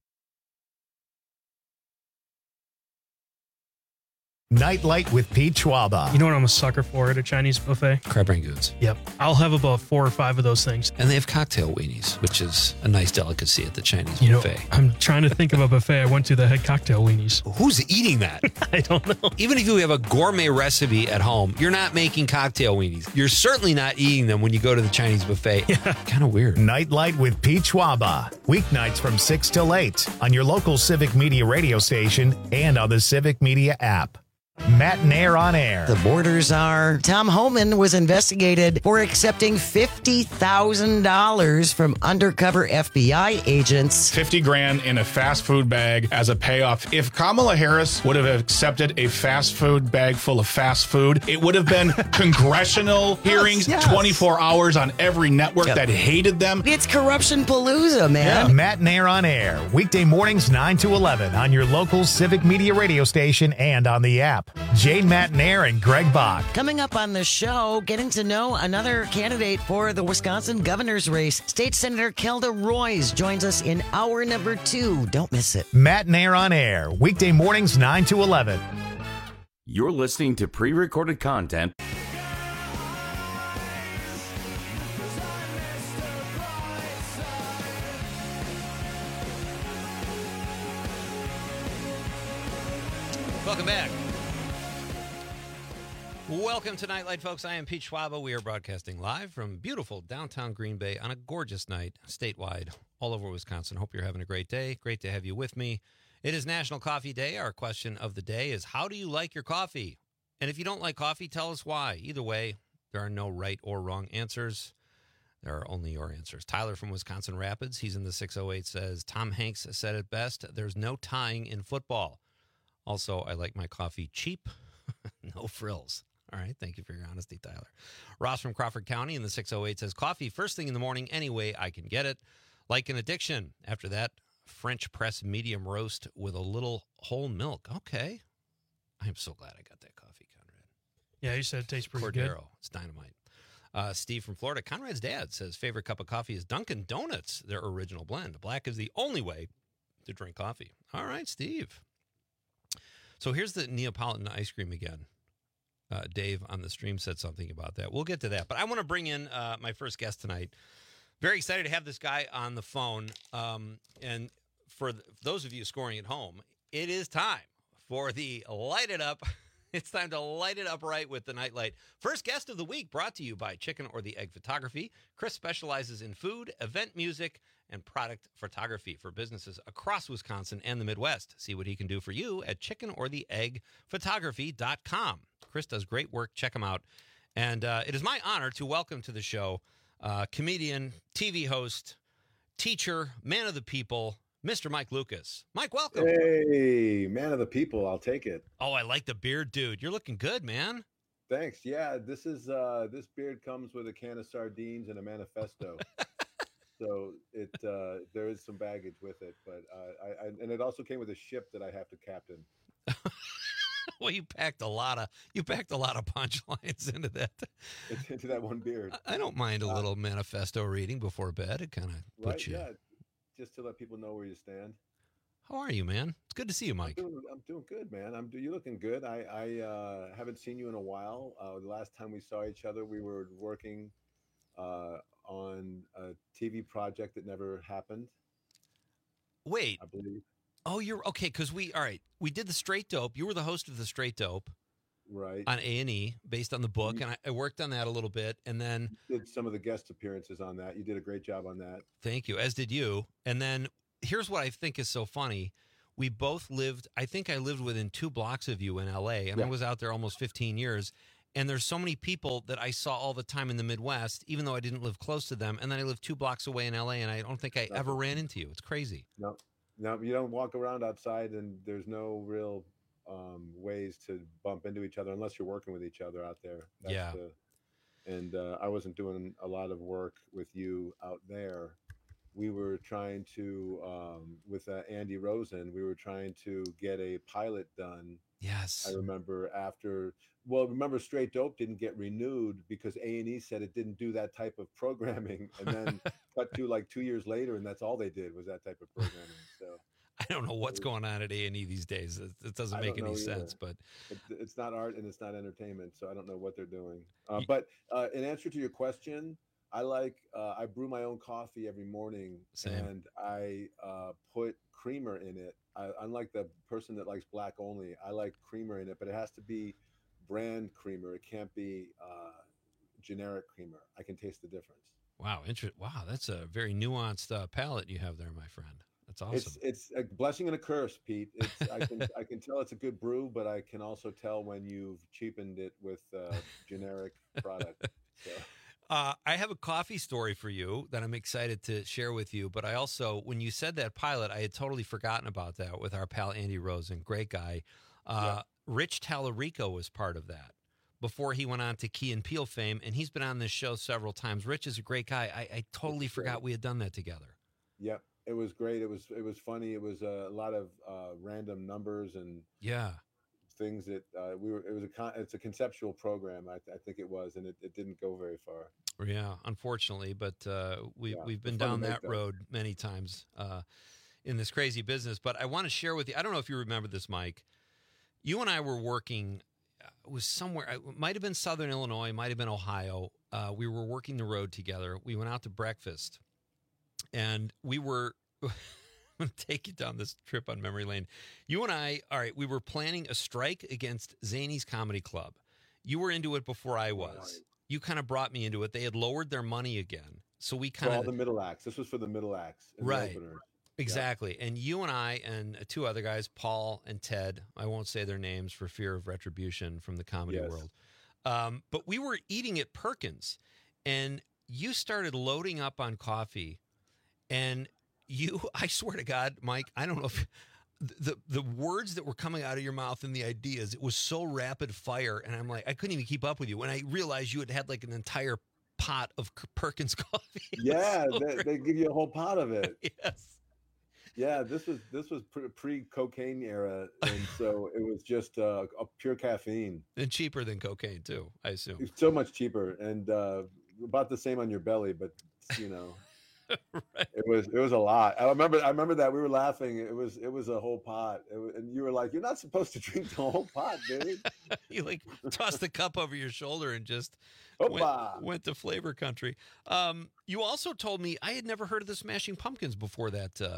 Nightlight with Pete Schwaba. You know what I'm a sucker for at a Chinese buffet? Crab rangoons. Yep. I'll have about 4 or 5 of those things. And they have cocktail weenies, which is a nice delicacy at the Chinese buffet. I'm trying to think of a buffet I went to that had cocktail weenies. Who's eating that? I don't know. Even if you have a gourmet recipe at home, you're not making cocktail weenies. You're certainly not eating them when you go to the Chinese buffet. Yeah. Kind of weird. Nightlight with Pete Schwaba. Weeknights from 6 till 8 on your local Civic Media radio station and on the Civic Media app. Matt Nair on air. The borders are. Tom Homan was investigated for accepting $50,000 from undercover FBI agents. $50,000 in a fast food bag as a payoff. If Kamala Harris would have accepted a fast food bag full of fast food, it would have been congressional hearings, 24 hours on every network that hated them. It's corruption palooza, man. Yeah. Matt Nair on air. Weekday mornings 9 to 11 on your local Civic Media radio station and on the app. Jane Matt Nair and Greg Bach. Coming up on the show, getting to know another candidate for the Wisconsin governor's race. State Senator Kelda Roys joins us in hour number 2. Don't miss it. Matt Nair on air. Weekday mornings 9 to 11. You're listening to pre-recorded content. Welcome back. Welcome to Nightlight, folks. I am Pete Schwaba. We are broadcasting live from beautiful downtown Green Bay on a gorgeous night statewide all over Wisconsin. Hope you're having a great day. Great to have you with me. It is National Coffee Day. Our question of the day is, how do you like your coffee? And if you don't like coffee, tell us why. Either way, there are no right or wrong answers. There are only your answers. Tyler from Wisconsin Rapids, he's in the 608, says, Tom Hanks said it best, there's no tying in football. Also, I like my coffee cheap, no frills. All right, thank you for your honesty, Tyler. Ross from Crawford County in the 608 says, coffee first thing in the morning any way I can get it. Like an addiction. After that, French press medium roast with a little whole milk. Okay. I'm so glad I got that coffee, Conrad. Yeah, you said it tastes pretty good. Cordero, it's dynamite. Steve from Florida, Conrad's dad says, favorite cup of coffee is Dunkin' Donuts, their original blend. Black is the only way to drink coffee. All right, Steve. So here's the Neapolitan ice cream again. Dave on the stream said something about that. We'll get to that. But I want to bring in my first guest tonight. Very excited to have this guy on the phone. And for those of you scoring at home, it is time for the Light It Up. It's time to light it up right with the Nightlight. First guest of the week brought to you by Chicken or the Egg Photography. Chris specializes in food, event music, and product photography for businesses across Wisconsin and the Midwest. See what he can do for you at chickenortheeggphotography.com. Chris does great work. Check him out. And it is my honor to welcome to the show comedian, TV host, teacher, man of the people, Mr. Mike Lucas. Mike, welcome. Hey, man of the people. I'll take it. Oh, I like the beard, dude. You're looking good, man. Thanks. Yeah, this is this beard comes with a can of sardines and a manifesto. So it there is some baggage with it, but I and it also came with a ship that I have to captain. Well, you packed a lot of punchlines into that. Into that one beard. I don't mind a little manifesto reading before bed. It kind of puts you. Yeah, just to let people know where you stand. How are you, man? It's good to see you, Mike. I'm doing good, man. You looking good. I haven't seen you in a while. The last time we saw each other, we were working on a TV project that never happened. Wait, I believe. Oh, you're okay. Because we did the Straight Dope. You were the host of the Straight Dope, right? On A&E, based on the book, and I worked on that a little bit, and then you did some of the guest appearances on that. You did a great job on that. Thank you, as did you. And then here's what I think is so funny: we both lived. I think I lived within 2 blocks of you in L.A., and I was out there almost 15 years. And there's so many people that I saw all the time in the Midwest, even though I didn't live close to them. And then I lived 2 blocks away in L.A., and I don't think I ever ran into you. It's crazy. No, you don't walk around outside, and there's no real ways to bump into each other unless you're working with each other out there. And I wasn't doing a lot of work with you out there. We were trying to, with Andy Rosen, we were trying to get a pilot done. Yes. I remember remember Straight Dope didn't get renewed because A&E said it didn't do that type of programming. And then cut to like 2 years later, and that's all they did was that type of programming. So I don't know what's going on at A&E these days. It doesn't make any sense, but it's not art and it's not entertainment. So I don't know what they're doing. But in answer to your question, I brew my own coffee every morning. Same. And I put creamer in it. Unlike the person that likes black only, I like creamer in it, but it has to be brand creamer. It can't be generic creamer. I can taste the difference. Wow, Wow, that's a very nuanced palate you have there, my friend. That's awesome. It's a blessing and a curse, Pete. I can tell it's a good brew, but I can also tell when you've cheapened it with generic product. So. I have a coffee story for you that I'm excited to share with you. But I also, when you said that pilot, I had totally forgotten about that with our pal Andy Rosen, great guy. Rich Tallarico was part of that before he went on to Key and Peele fame, and he's been on this show several times. Rich is a great guy. I totally forgot we had done that together. Yep, it was great. It was funny. It was a lot of random numbers and things that it's a conceptual program. I think it was, and it didn't go very far. Yeah, unfortunately, but we've been down that road many times in this crazy business. But I want to share with you. I don't know if you remember this, Mike. You and I were working. It was somewhere. It might have been Southern Illinois. Might have been Ohio. We were working the road together. We went out to breakfast, and we were. I'm going to take you down this trip on memory lane. You and I, all right, we were planning a strike against Zany's Comedy Club. You were into it before I was. Right. You kind of brought me into it. They had lowered their money again. So we kind of... all the middle acts. This was for the middle acts. Right. Exactly. Yeah. And you and I and two other guys, Paul and Ted, I won't say their names for fear of retribution from the comedy world. But we were eating at Perkins, and you started loading up on coffee, and I swear to God, Mike, I don't know if the words that were coming out of your mouth and the ideas, it was so rapid fire. And I'm like, I couldn't even keep up with you. When I realized you had like an entire pot of Perkins coffee. Yeah. They give you a whole pot of it. Yes. Yeah. This was pre-cocaine era. And so it was just a pure caffeine. And cheaper than cocaine too, I assume. It's so much cheaper and about the same on your belly, but you know. Right. It was a lot. I remember that we were laughing. It was a whole pot, and you were like, "You're not supposed to drink the whole pot, dude." You like tossed the cup over your shoulder and just went to flavor country. You also told me I had never heard of the Smashing Pumpkins before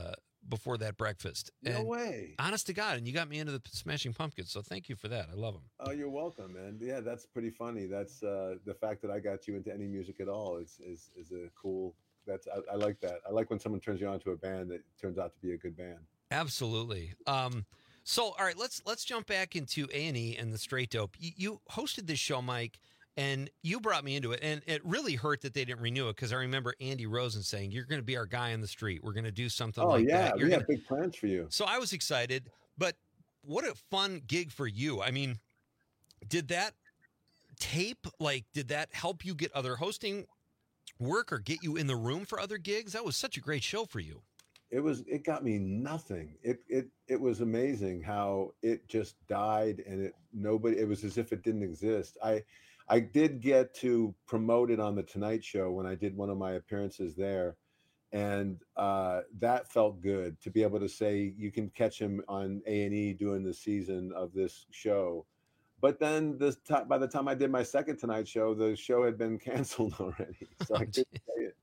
that breakfast. No way. Honest to God, and you got me into the Smashing Pumpkins, so thank you for that. I love them. Oh, you're welcome, man. Yeah, that's pretty funny. That's the fact that I got you into any music at all is a cool. I like that. I like when someone turns you on to a band that turns out to be a good band. Absolutely. So, all right, let's jump back into A&E and the Straight Dope. You hosted this show, Mike, and you brought me into it, and it really hurt that they didn't renew it because I remember Andy Rosen saying, "You're going to be our guy on the street. We're going to do something like that." We have big plans for you. So I was excited, but what a fun gig for you. I mean, did that tape, did that help you get other hosting work or get you in the room for other gigs? That was such a great show for you. It got me nothing. It was amazing how it just died and it was as if it didn't exist. I did get to promote it on the Tonight Show when I did one of my appearances there, and that felt good to be able to say you can catch him on A&E doing the season of this show. But then by the time I did my second Tonight Show, the show had been canceled already, so I couldn't say it.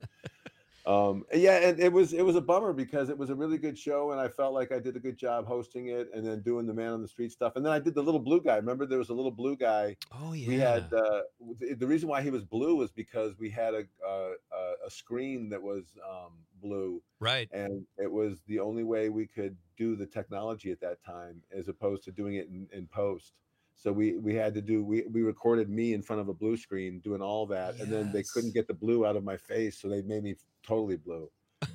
And it was a bummer because it was a really good show, and I felt like I did a good job hosting it, and then doing the man on the street stuff. And then I did the little blue guy. Remember, there was a little blue guy. Oh yeah. We had the reason why he was blue was because we had a screen that was blue, right? And it was the only way we could do the technology at that time, as opposed to doing it in post. So we had to we recorded me in front of a blue screen doing all that. Yes. And then they couldn't get the blue out of my face. So they made me totally blue.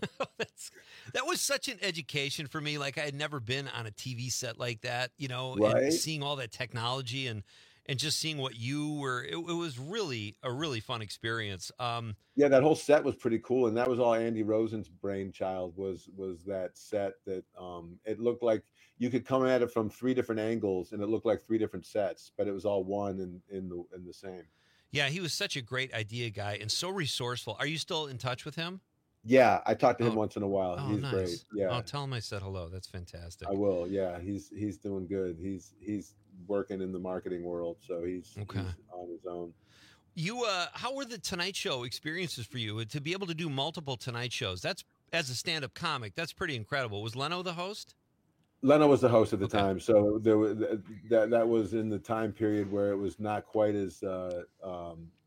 That was such an education for me. Like I had never been on a TV set like that, right? And seeing all that technology and just seeing what you were, it was really a really fun experience. Yeah, that whole set was pretty cool. And that was all Andy Rosen's brainchild was that set that it looked like you could come at it from 3 different angles and it looked like 3 different sets, but it was all one in the same. Yeah, he was such a great idea guy and so resourceful. Are you still in touch with him? Yeah, I talk to him once in a while. He's nice. Great. Yeah. I'll tell him I said hello. That's fantastic. I will. Yeah, he's doing good. He's working in the marketing world, so he's on his own. You how were the Tonight Show experiences for you to be able to do multiple Tonight Shows? That's, as a stand-up comic, that's pretty incredible. Was Leno the host? Leno was the host at the time, so there was, that was in the time period where it was not quite as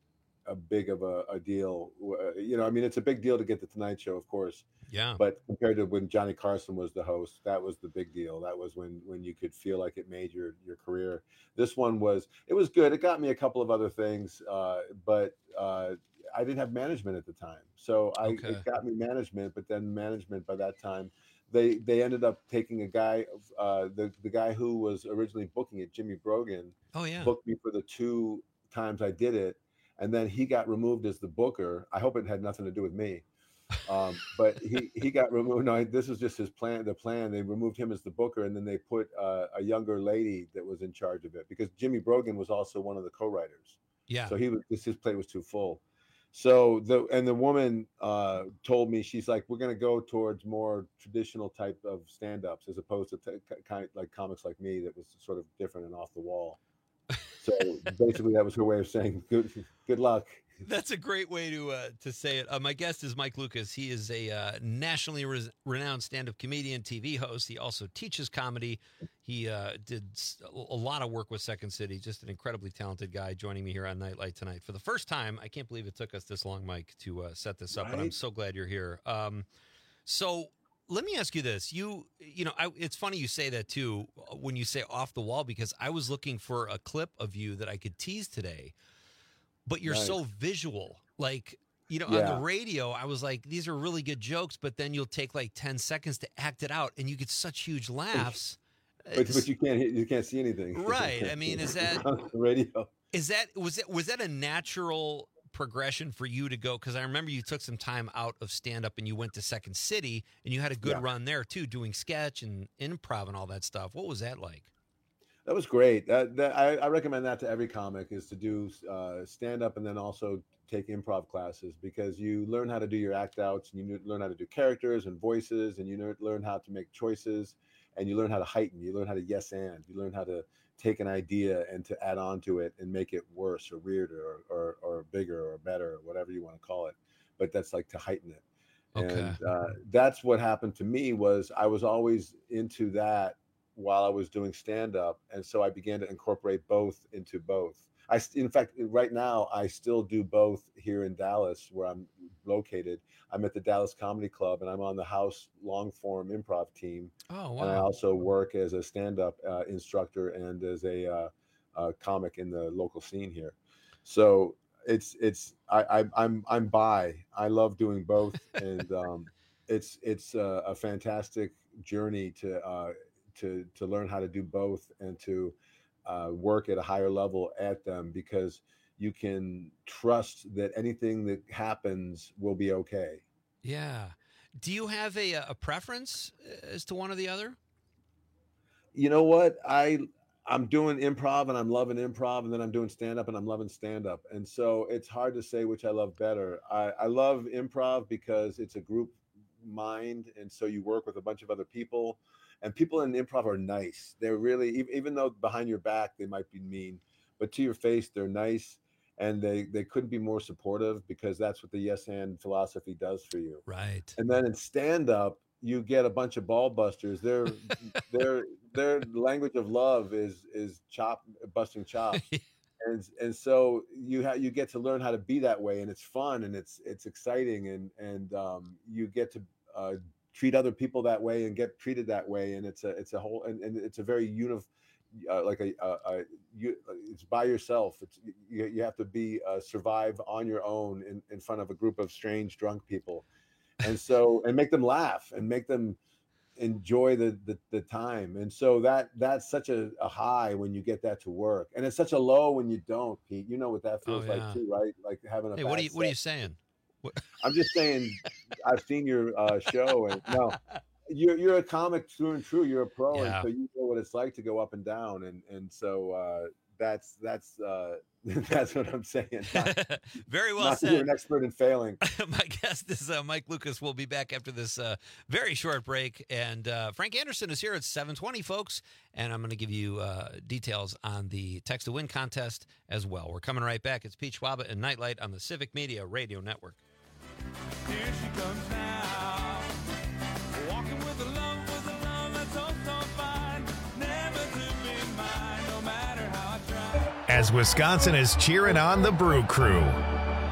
big of a deal. I mean, it's a big deal to get the Tonight Show, of course. Yeah. But compared to when Johnny Carson was the host, that was the big deal. That was when you could feel like it made your career. This one was good. It got me a couple of other things, but I didn't have management at the time. So it got me management, but then management by that time, they ended up taking a guy, the guy who was originally booking it, Jimmy Brogan. Oh, yeah. Booked me for the 2 times I did it. And then he got removed as the booker. I hope it had nothing to do with me. But he got removed. No, this was just his plan. The plan, they removed him as the booker, and then they put a younger lady that was in charge of it, because Jimmy Brogan was also one of the co-writers. Yeah. So his plate was too full. So the woman told me, she's like, we're going to go towards more traditional type of stand-ups as opposed to kind of like comics like me that was sort of different and off the wall. So basically, that was her way of saying good luck. That's a great way to say it. My guest is Mike Lucas. He is a nationally renowned stand-up comedian, TV host. He also teaches comedy. He did a lot of work with Second City. Just an incredibly talented guy joining me here on Nightlight tonight. For the first time, I can't believe it took us this long, Mike, to set this up, but I'm so glad you're here. So let me ask you this. It's funny you say that, too, when you say off the wall, because I was looking for a clip of you that I could tease today. But you're so visual, like, on the radio, I was like, these are really good jokes, but then you'll take like 10 seconds to act it out and you get such huge laughs. But you can't see anything. Right. I mean, is that on the radio? Was that a natural progression for you to go? Because I remember you took some time out of stand-up and you went to Second City and you had a good run there too, doing sketch and improv and all that stuff. What was that like? That was great. I recommend that to every comic, is to do stand-up and then also take improv classes, because you learn how to do your act outs, and you learn how to do characters and voices, and you learn how to make choices, and you learn how to heighten. You learn how to yes and. You learn how to take an idea and to add on to it and make it worse or weirder or bigger or better or whatever you want to call it. But that's like to heighten it. Okay. And that's what happened to me. Was I was always into that while I was doing stand-up, and so I began to incorporate both into both. In fact, right now, I still do both here in Dallas, where I'm located. I'm at the Dallas Comedy Club, and I'm on the House long-form improv team. Oh, wow. And I also work as a stand-up instructor and as a comic in the local scene here. So I'm bi. I love doing both, and it's a fantastic journey to learn how to do both and to work at a higher level at them, because you can trust that anything that happens will be okay. Yeah. Do you have a preference as to one or the other? You know what? I'm doing improv and I'm loving improv, and then I'm doing stand-up and I'm loving stand-up. And so it's hard to say which I love better. I love improv because it's a group mind, and so you work with a bunch of other people. And people in improv are nice. They're really, even though behind your back they might be mean, but to your face they're nice, and they couldn't be more supportive, because that's what the yes and philosophy does for you. Right. And then in stand up, you get a bunch of ball busters. Their language of love is busting chops. And so you get to learn how to be that way, and it's fun and it's exciting, and you get to treat other people that way and get treated that way, and it's a whole, and it's a very it's by yourself. You have to be survive on your own in front of a group of strange drunk people, and make them laugh and make them enjoy the time. And so that's such a high when you get that to work, and it's such a low when you don't, Pete. You know what that feels like too, right? Like having a what are you saying? I'm just saying, I've seen your show, and no, you're a comic through and true. You're a pro, and so you know what it's like to go up and down, and so that's what I'm saying. Very well said. You're an expert in failing. My guest is Mike Lucas. We'll be back after this very short break, and Frank Anderson is here at 7:20, folks, and I'm going to give you details on the Text to Win contest as well. We're coming right back. It's Pete Schwaba and Nightlight on the Civic Media Radio Network. Here she comes now, walking with a love that's so fine, never to be mine, no matter how I try. As Wisconsin is cheering on the Brew Crew,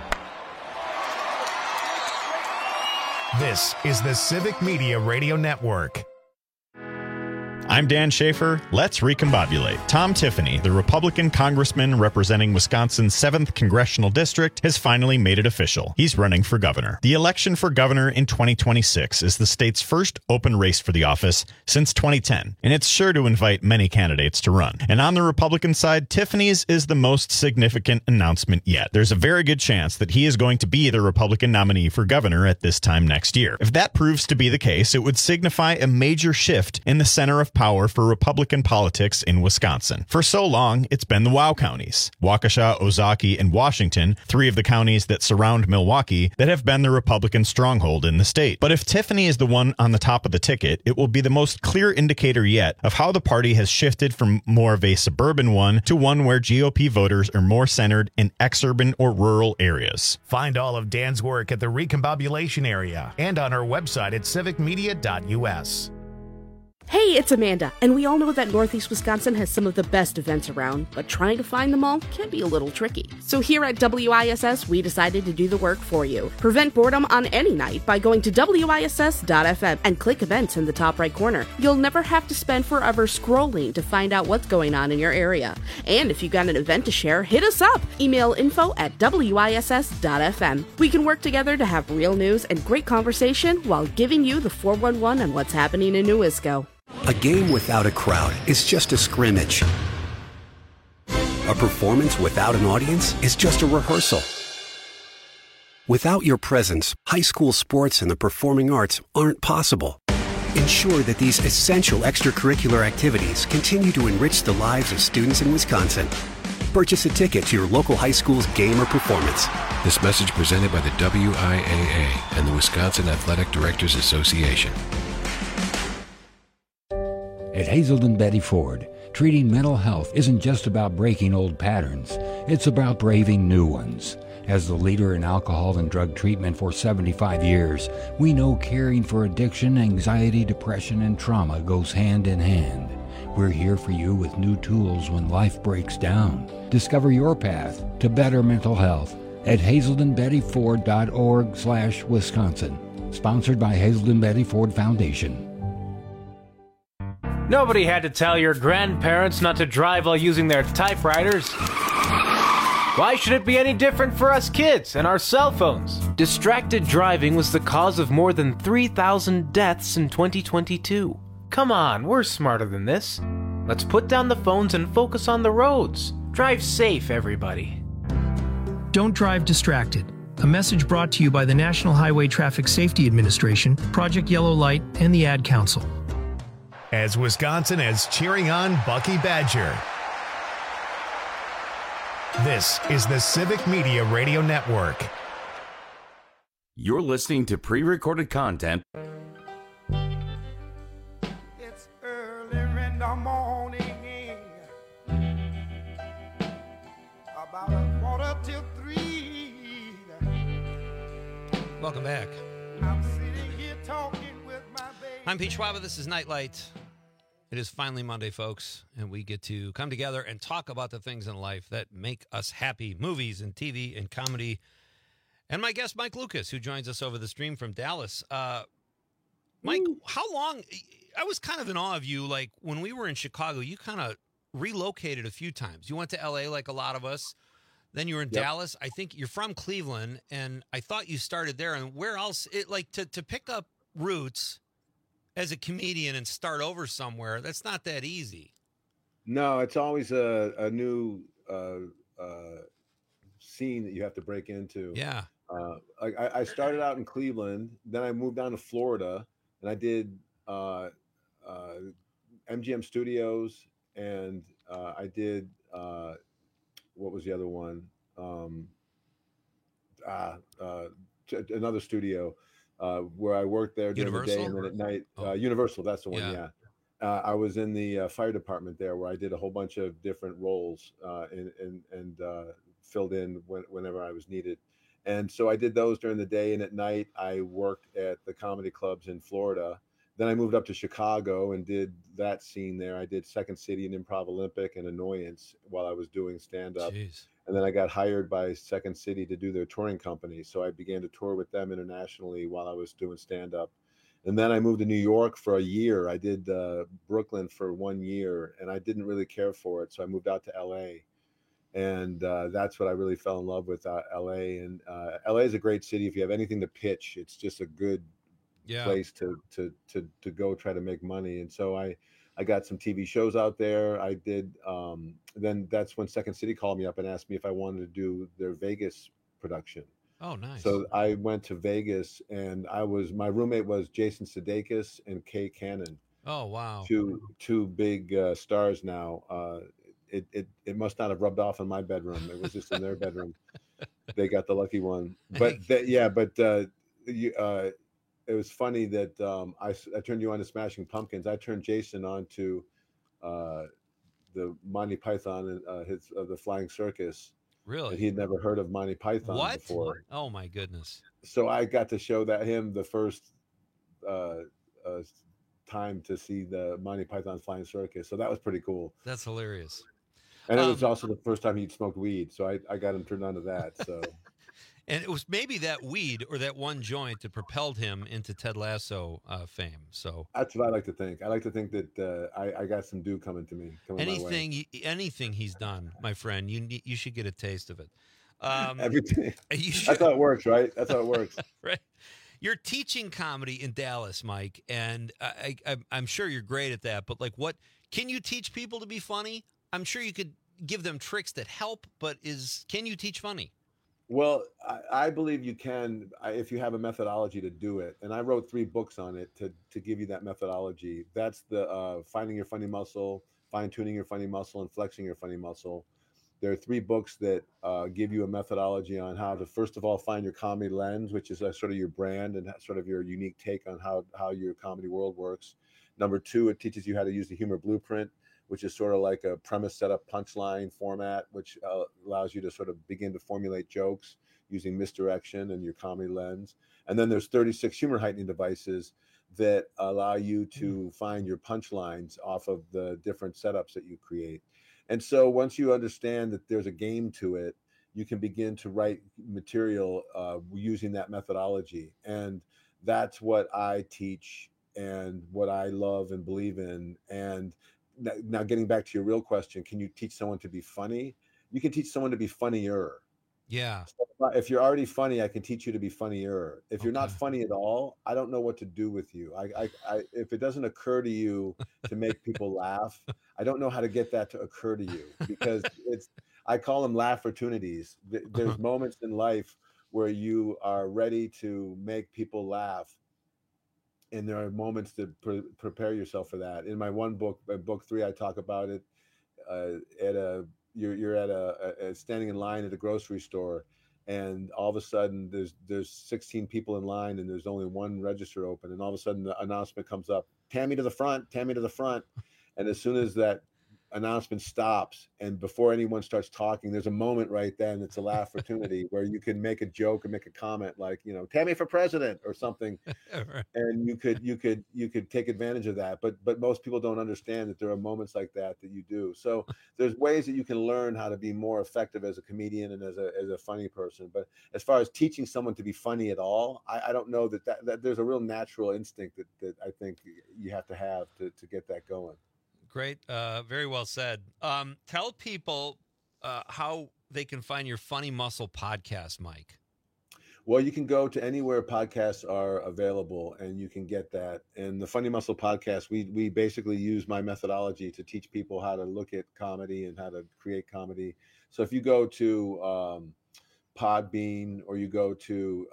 This is the Civic Media Radio Network. I'm Dan Schaefer. Let's recombobulate. Tom Tiffany, the Republican congressman representing Wisconsin's 7th congressional district, has finally made it official. He's running for governor. The election for governor in 2026 is the state's first open race for the office since 2010, and it's sure to invite many candidates to run. And on the Republican side, Tiffany's is the most significant announcement yet. There's a very good chance that he is going to be the Republican nominee for governor at this time next year. If that proves to be the case, it would signify a major shift in the center of power for Republican politics in Wisconsin. For so long, it's been the WOW counties, Waukesha, Ozaukee, and Washington, 3 of the counties that surround Milwaukee, that have been the Republican stronghold in the state. But if Tiffany is the one on the top of the ticket, it will be the most clear indicator yet of how the party has shifted from more of a suburban one to one where GOP voters are more centered in exurban or rural areas. Find all of Dan's work at the Recombobulation area and on our website at civicmedia.us. Hey, it's Amanda, and we all know that Northeast Wisconsin has some of the best events around, but trying to find them all can be a little tricky. So here at WISS, we decided to do the work for you. Prevent boredom on any night by going to WISS.FM and click events in the top right corner. You'll never have to spend forever scrolling to find out what's going on in your area. And if you've got an event to share, hit us up. Email info@WISS.FM. We can work together to have real news and great conversation while giving you the 411 on what's happening in New Isco. A game without a crowd is just a scrimmage. A performance without an audience is just a rehearsal. Without your presence, high school sports and the performing arts aren't possible. Ensure that these essential extracurricular activities continue to enrich the lives of students in Wisconsin. Purchase a ticket to your local high school's game or performance. This message presented by the WIAA and the Wisconsin Athletic Directors Association. At Hazelden Betty Ford, treating mental health isn't just about breaking old patterns. It's about braving new ones. As the leader in alcohol and drug treatment for 75 years, we know caring for addiction, anxiety, depression, and trauma goes hand in hand. We're here for you with new tools when life breaks down. Discover your path to better mental health at hazeldenbettyford.org/Wisconsin. Sponsored by Hazelden Betty Ford Foundation. Nobody had to tell your grandparents not to drive while using their typewriters. Why should it be any different for us kids and our cell phones? Distracted driving was the cause of more than 3,000 deaths in 2022. Come on, we're smarter than this. Let's put down the phones and focus on the roads. Drive safe, everybody. Don't drive distracted. A message brought to you by the National Highway Traffic Safety Administration, Project Yellow Light, and the Ad Council. As Wisconsin is cheering on Bucky Badger. This is the Civic Media Radio Network. You're listening to pre-recorded content. It's early in the morning, about 2:45. Welcome back. I'm sitting here talking with my baby. I'm Pete Schwaba. This is Nightlight. It is finally Monday, folks, and we get to come together and talk about the things in life that make us happy, movies and TV and comedy. And my guest, Mike Lucas, who joins us over the stream from Dallas. Mike, how long? I was kind of in awe of you. Like, when we were in Chicago, you kind of relocated a few times. You went to L.A. like a lot of us. Then you were in Dallas. I think you're from Cleveland, and I thought you started there. And where else? To pick up roots as a comedian and start over somewhere, that's not that easy. No, it's always a new scene that you have to break into. Yeah. I started out in Cleveland, then I moved down to Florida, and I did MGM Studios, and I did what was the other one? Another studio. Where I worked there during the day and then at night. Universal, that's the one, yeah. I was in the fire department there where I did a whole bunch of different roles and filled in whenever I was needed. And so I did those during the day, and at night I worked at the comedy clubs in Florida. Then I moved up to Chicago and did that scene there. I did Second City and Improv Olympic and Annoyance while I was doing stand-up. And then I got hired by Second City to do their touring company. So I began to tour with them internationally while I was doing stand-up. And then I moved to New York for a year. I did Brooklyn for 1 year, and I didn't really care for it. So I moved out to LA. And that's what I really fell in love with, LA. And LA is a great city. If you have anything to pitch, it's just a good place to go try to make money. And so I got some TV shows out there. I did. Then that's when Second City called me up and asked me if I wanted to do their Vegas production. Oh, nice. So I went to Vegas, and my roommate was Jason Sudeikis and Kay Cannon. Oh, wow. Two big stars now. It must not have rubbed off in my bedroom. It was just in their bedroom. They got the lucky one. But it was funny that I turned you on to Smashing Pumpkins. I turned Jason on to the Monty Python and the Flying Circus. Really? And he had never heard of Monty Python before. Oh my goodness! So I got to show him the first time to see the Monty Python Flying Circus. So that was pretty cool. That's hilarious. And it was also the first time he'd smoked weed. So I got him turned on to that. So. And it was maybe that weed or that one joint that propelled him into Ted Lasso fame. So that's what I like to think. I like to think that I got some dew coming to me. Anything he's done, my friend, you should get a taste of it. Everything. That's how it works, right? That's how it works. Right. You're teaching comedy in Dallas, Mike, and I'm sure you're great at that. But what can you teach people to be funny? I'm sure you could give them tricks that help, but can you teach funny? Well, I believe you can if you have a methodology to do it. And I wrote 3 books on it to give you that methodology. That's the Finding Your Funny Muscle, Fine-Tuning Your Funny Muscle, and Flexing Your Funny Muscle. There are 3 books that give you a methodology on how to, first of all, find your comedy lens, which is sort of your brand and sort of your unique take on how your comedy world works. Number 2, it teaches you how to use the humor blueprint, which is sort of like a premise setup punchline format, which allows you to sort of begin to formulate jokes using misdirection and your comedy lens. And then there's 36 humor heightening devices that allow you to find your punchlines off of the different setups that you create. And so once you understand that there's a game to it, you can begin to write material using that methodology. And that's what I teach and what I love and believe in. And now getting back to your real question, can you teach someone to be funny? You can teach someone to be funnier. Yeah. So if you're already funny, I can teach you to be funnier. If you're not funny at all, I don't know what to do with you. If it doesn't occur to you to make people laugh, I don't know how to get that to occur to you, because I call them laugh opportunities. There's moments in life where you are ready to make people laugh. And there are moments to prepare yourself for that. In my one book, book 3, I talk about it. You're standing in line at a grocery store, and all of a sudden there's 16 people in line, and there's only one register open, and all of a sudden the announcement comes up: "Tammy to the front, Tammy to the front." And as soon as that announcement stops, and before anyone starts talking, there's a moment right then. It's a laugh opportunity where you can make a joke and make a comment like, "Tammy for president" or something. Right. And you could take advantage of that. But most people don't understand that there are moments like that you do. So there's ways that you can learn how to be more effective as a comedian and as a funny person. But as far as teaching someone to be funny at all, I don't know that there's a real natural instinct that I think you have to get that going. Great. Very well said. Tell people how they can find your Funny Muscle podcast, Mike. Well, you can go to anywhere podcasts are available, and you can get that. And the Funny Muscle podcast, we basically use my methodology to teach people how to look at comedy and how to create comedy. So if you go to Podbean, or you go to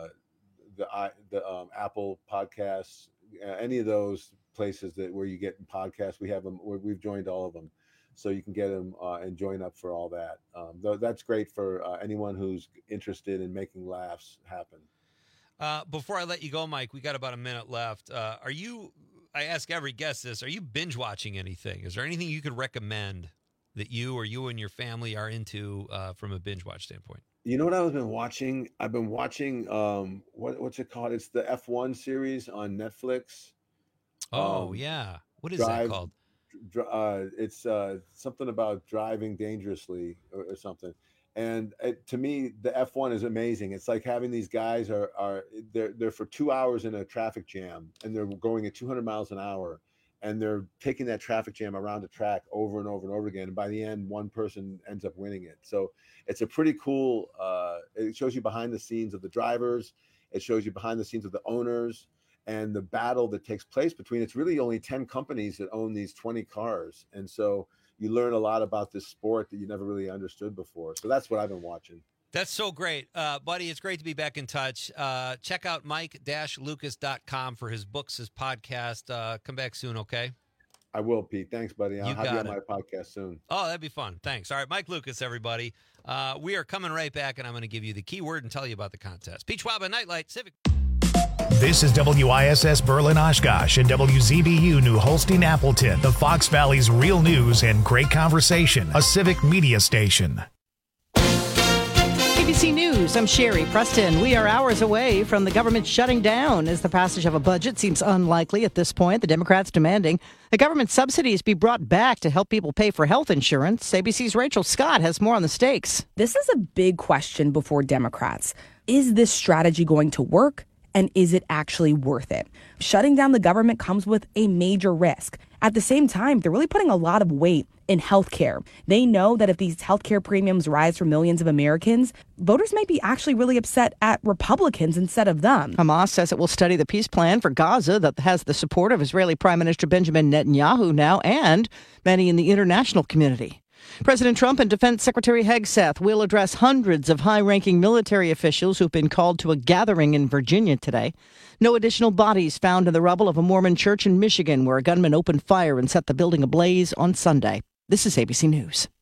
the Apple Podcasts, any of those places where you get podcasts, we have them. We've joined all of them, so you can get them and join up for all that. That's great for anyone who's interested in making laughs happen. Before I let you go, Mike, we got about a minute left. I ask every guest this: are you binge watching anything? Is there anything you could recommend that you and your family are into from a binge watch standpoint? You know what I've been watching? I've been watching what's it called? It's the F1 series on Netflix. Yeah. What is that called? It's something about driving dangerously or something. And to me, the F1 is amazing. It's like having these guys they're for 2 hours in a traffic jam, and they're going at 200 miles an hour, and they're taking that traffic jam around the track over and over and over again. And by the end, one person ends up winning it. So it's a pretty cool. It shows you behind the scenes of the drivers. It shows you behind the scenes of the owners and the battle that takes place between. It's really only 10 companies that own these 20 cars, and so you learn a lot about this sport that you never really understood before. So that's what I've been watching. That's so great. Buddy, it's great to be back in touch. Check out mike-lucas.com for his books, his podcast. Come back soon, okay? I will, Pete. Thanks, buddy. I'll have you on my podcast soon. Oh, that'd be fun. Thanks. All right, Mike Lucas, everybody. We are coming right back, and I'm going to give you the keyword and tell you about the contest. Pete Schwab, Nightlight Civic. This is WISS Berlin Oshkosh and WZBU New Holstein Appleton, the Fox Valley's real news and great conversation, a civic media station. ABC News, I'm Sherry Preston. We are hours away from the government shutting down as the passage of a budget seems unlikely at this point. The Democrats demanding the government subsidies be brought back to help people pay for health insurance. ABC's Rachel Scott has more on the stakes. This is a big question before Democrats. Is this strategy going to work? And is it actually worth it? Shutting down the government comes with a major risk. At the same time, they're really putting a lot of weight in healthcare. They know that if these healthcare premiums rise for millions of Americans, voters might be actually really upset at Republicans instead of them. Hamas says it will study the peace plan for Gaza that has the support of Israeli Prime Minister Benjamin Netanyahu now and many in the international community. President Trump and Defense Secretary Hegseth will address hundreds of high-ranking military officials who've been called to a gathering in Virginia today. No additional bodies found in the rubble of a Mormon church in Michigan where a gunman opened fire and set the building ablaze on Sunday. This is ABC News.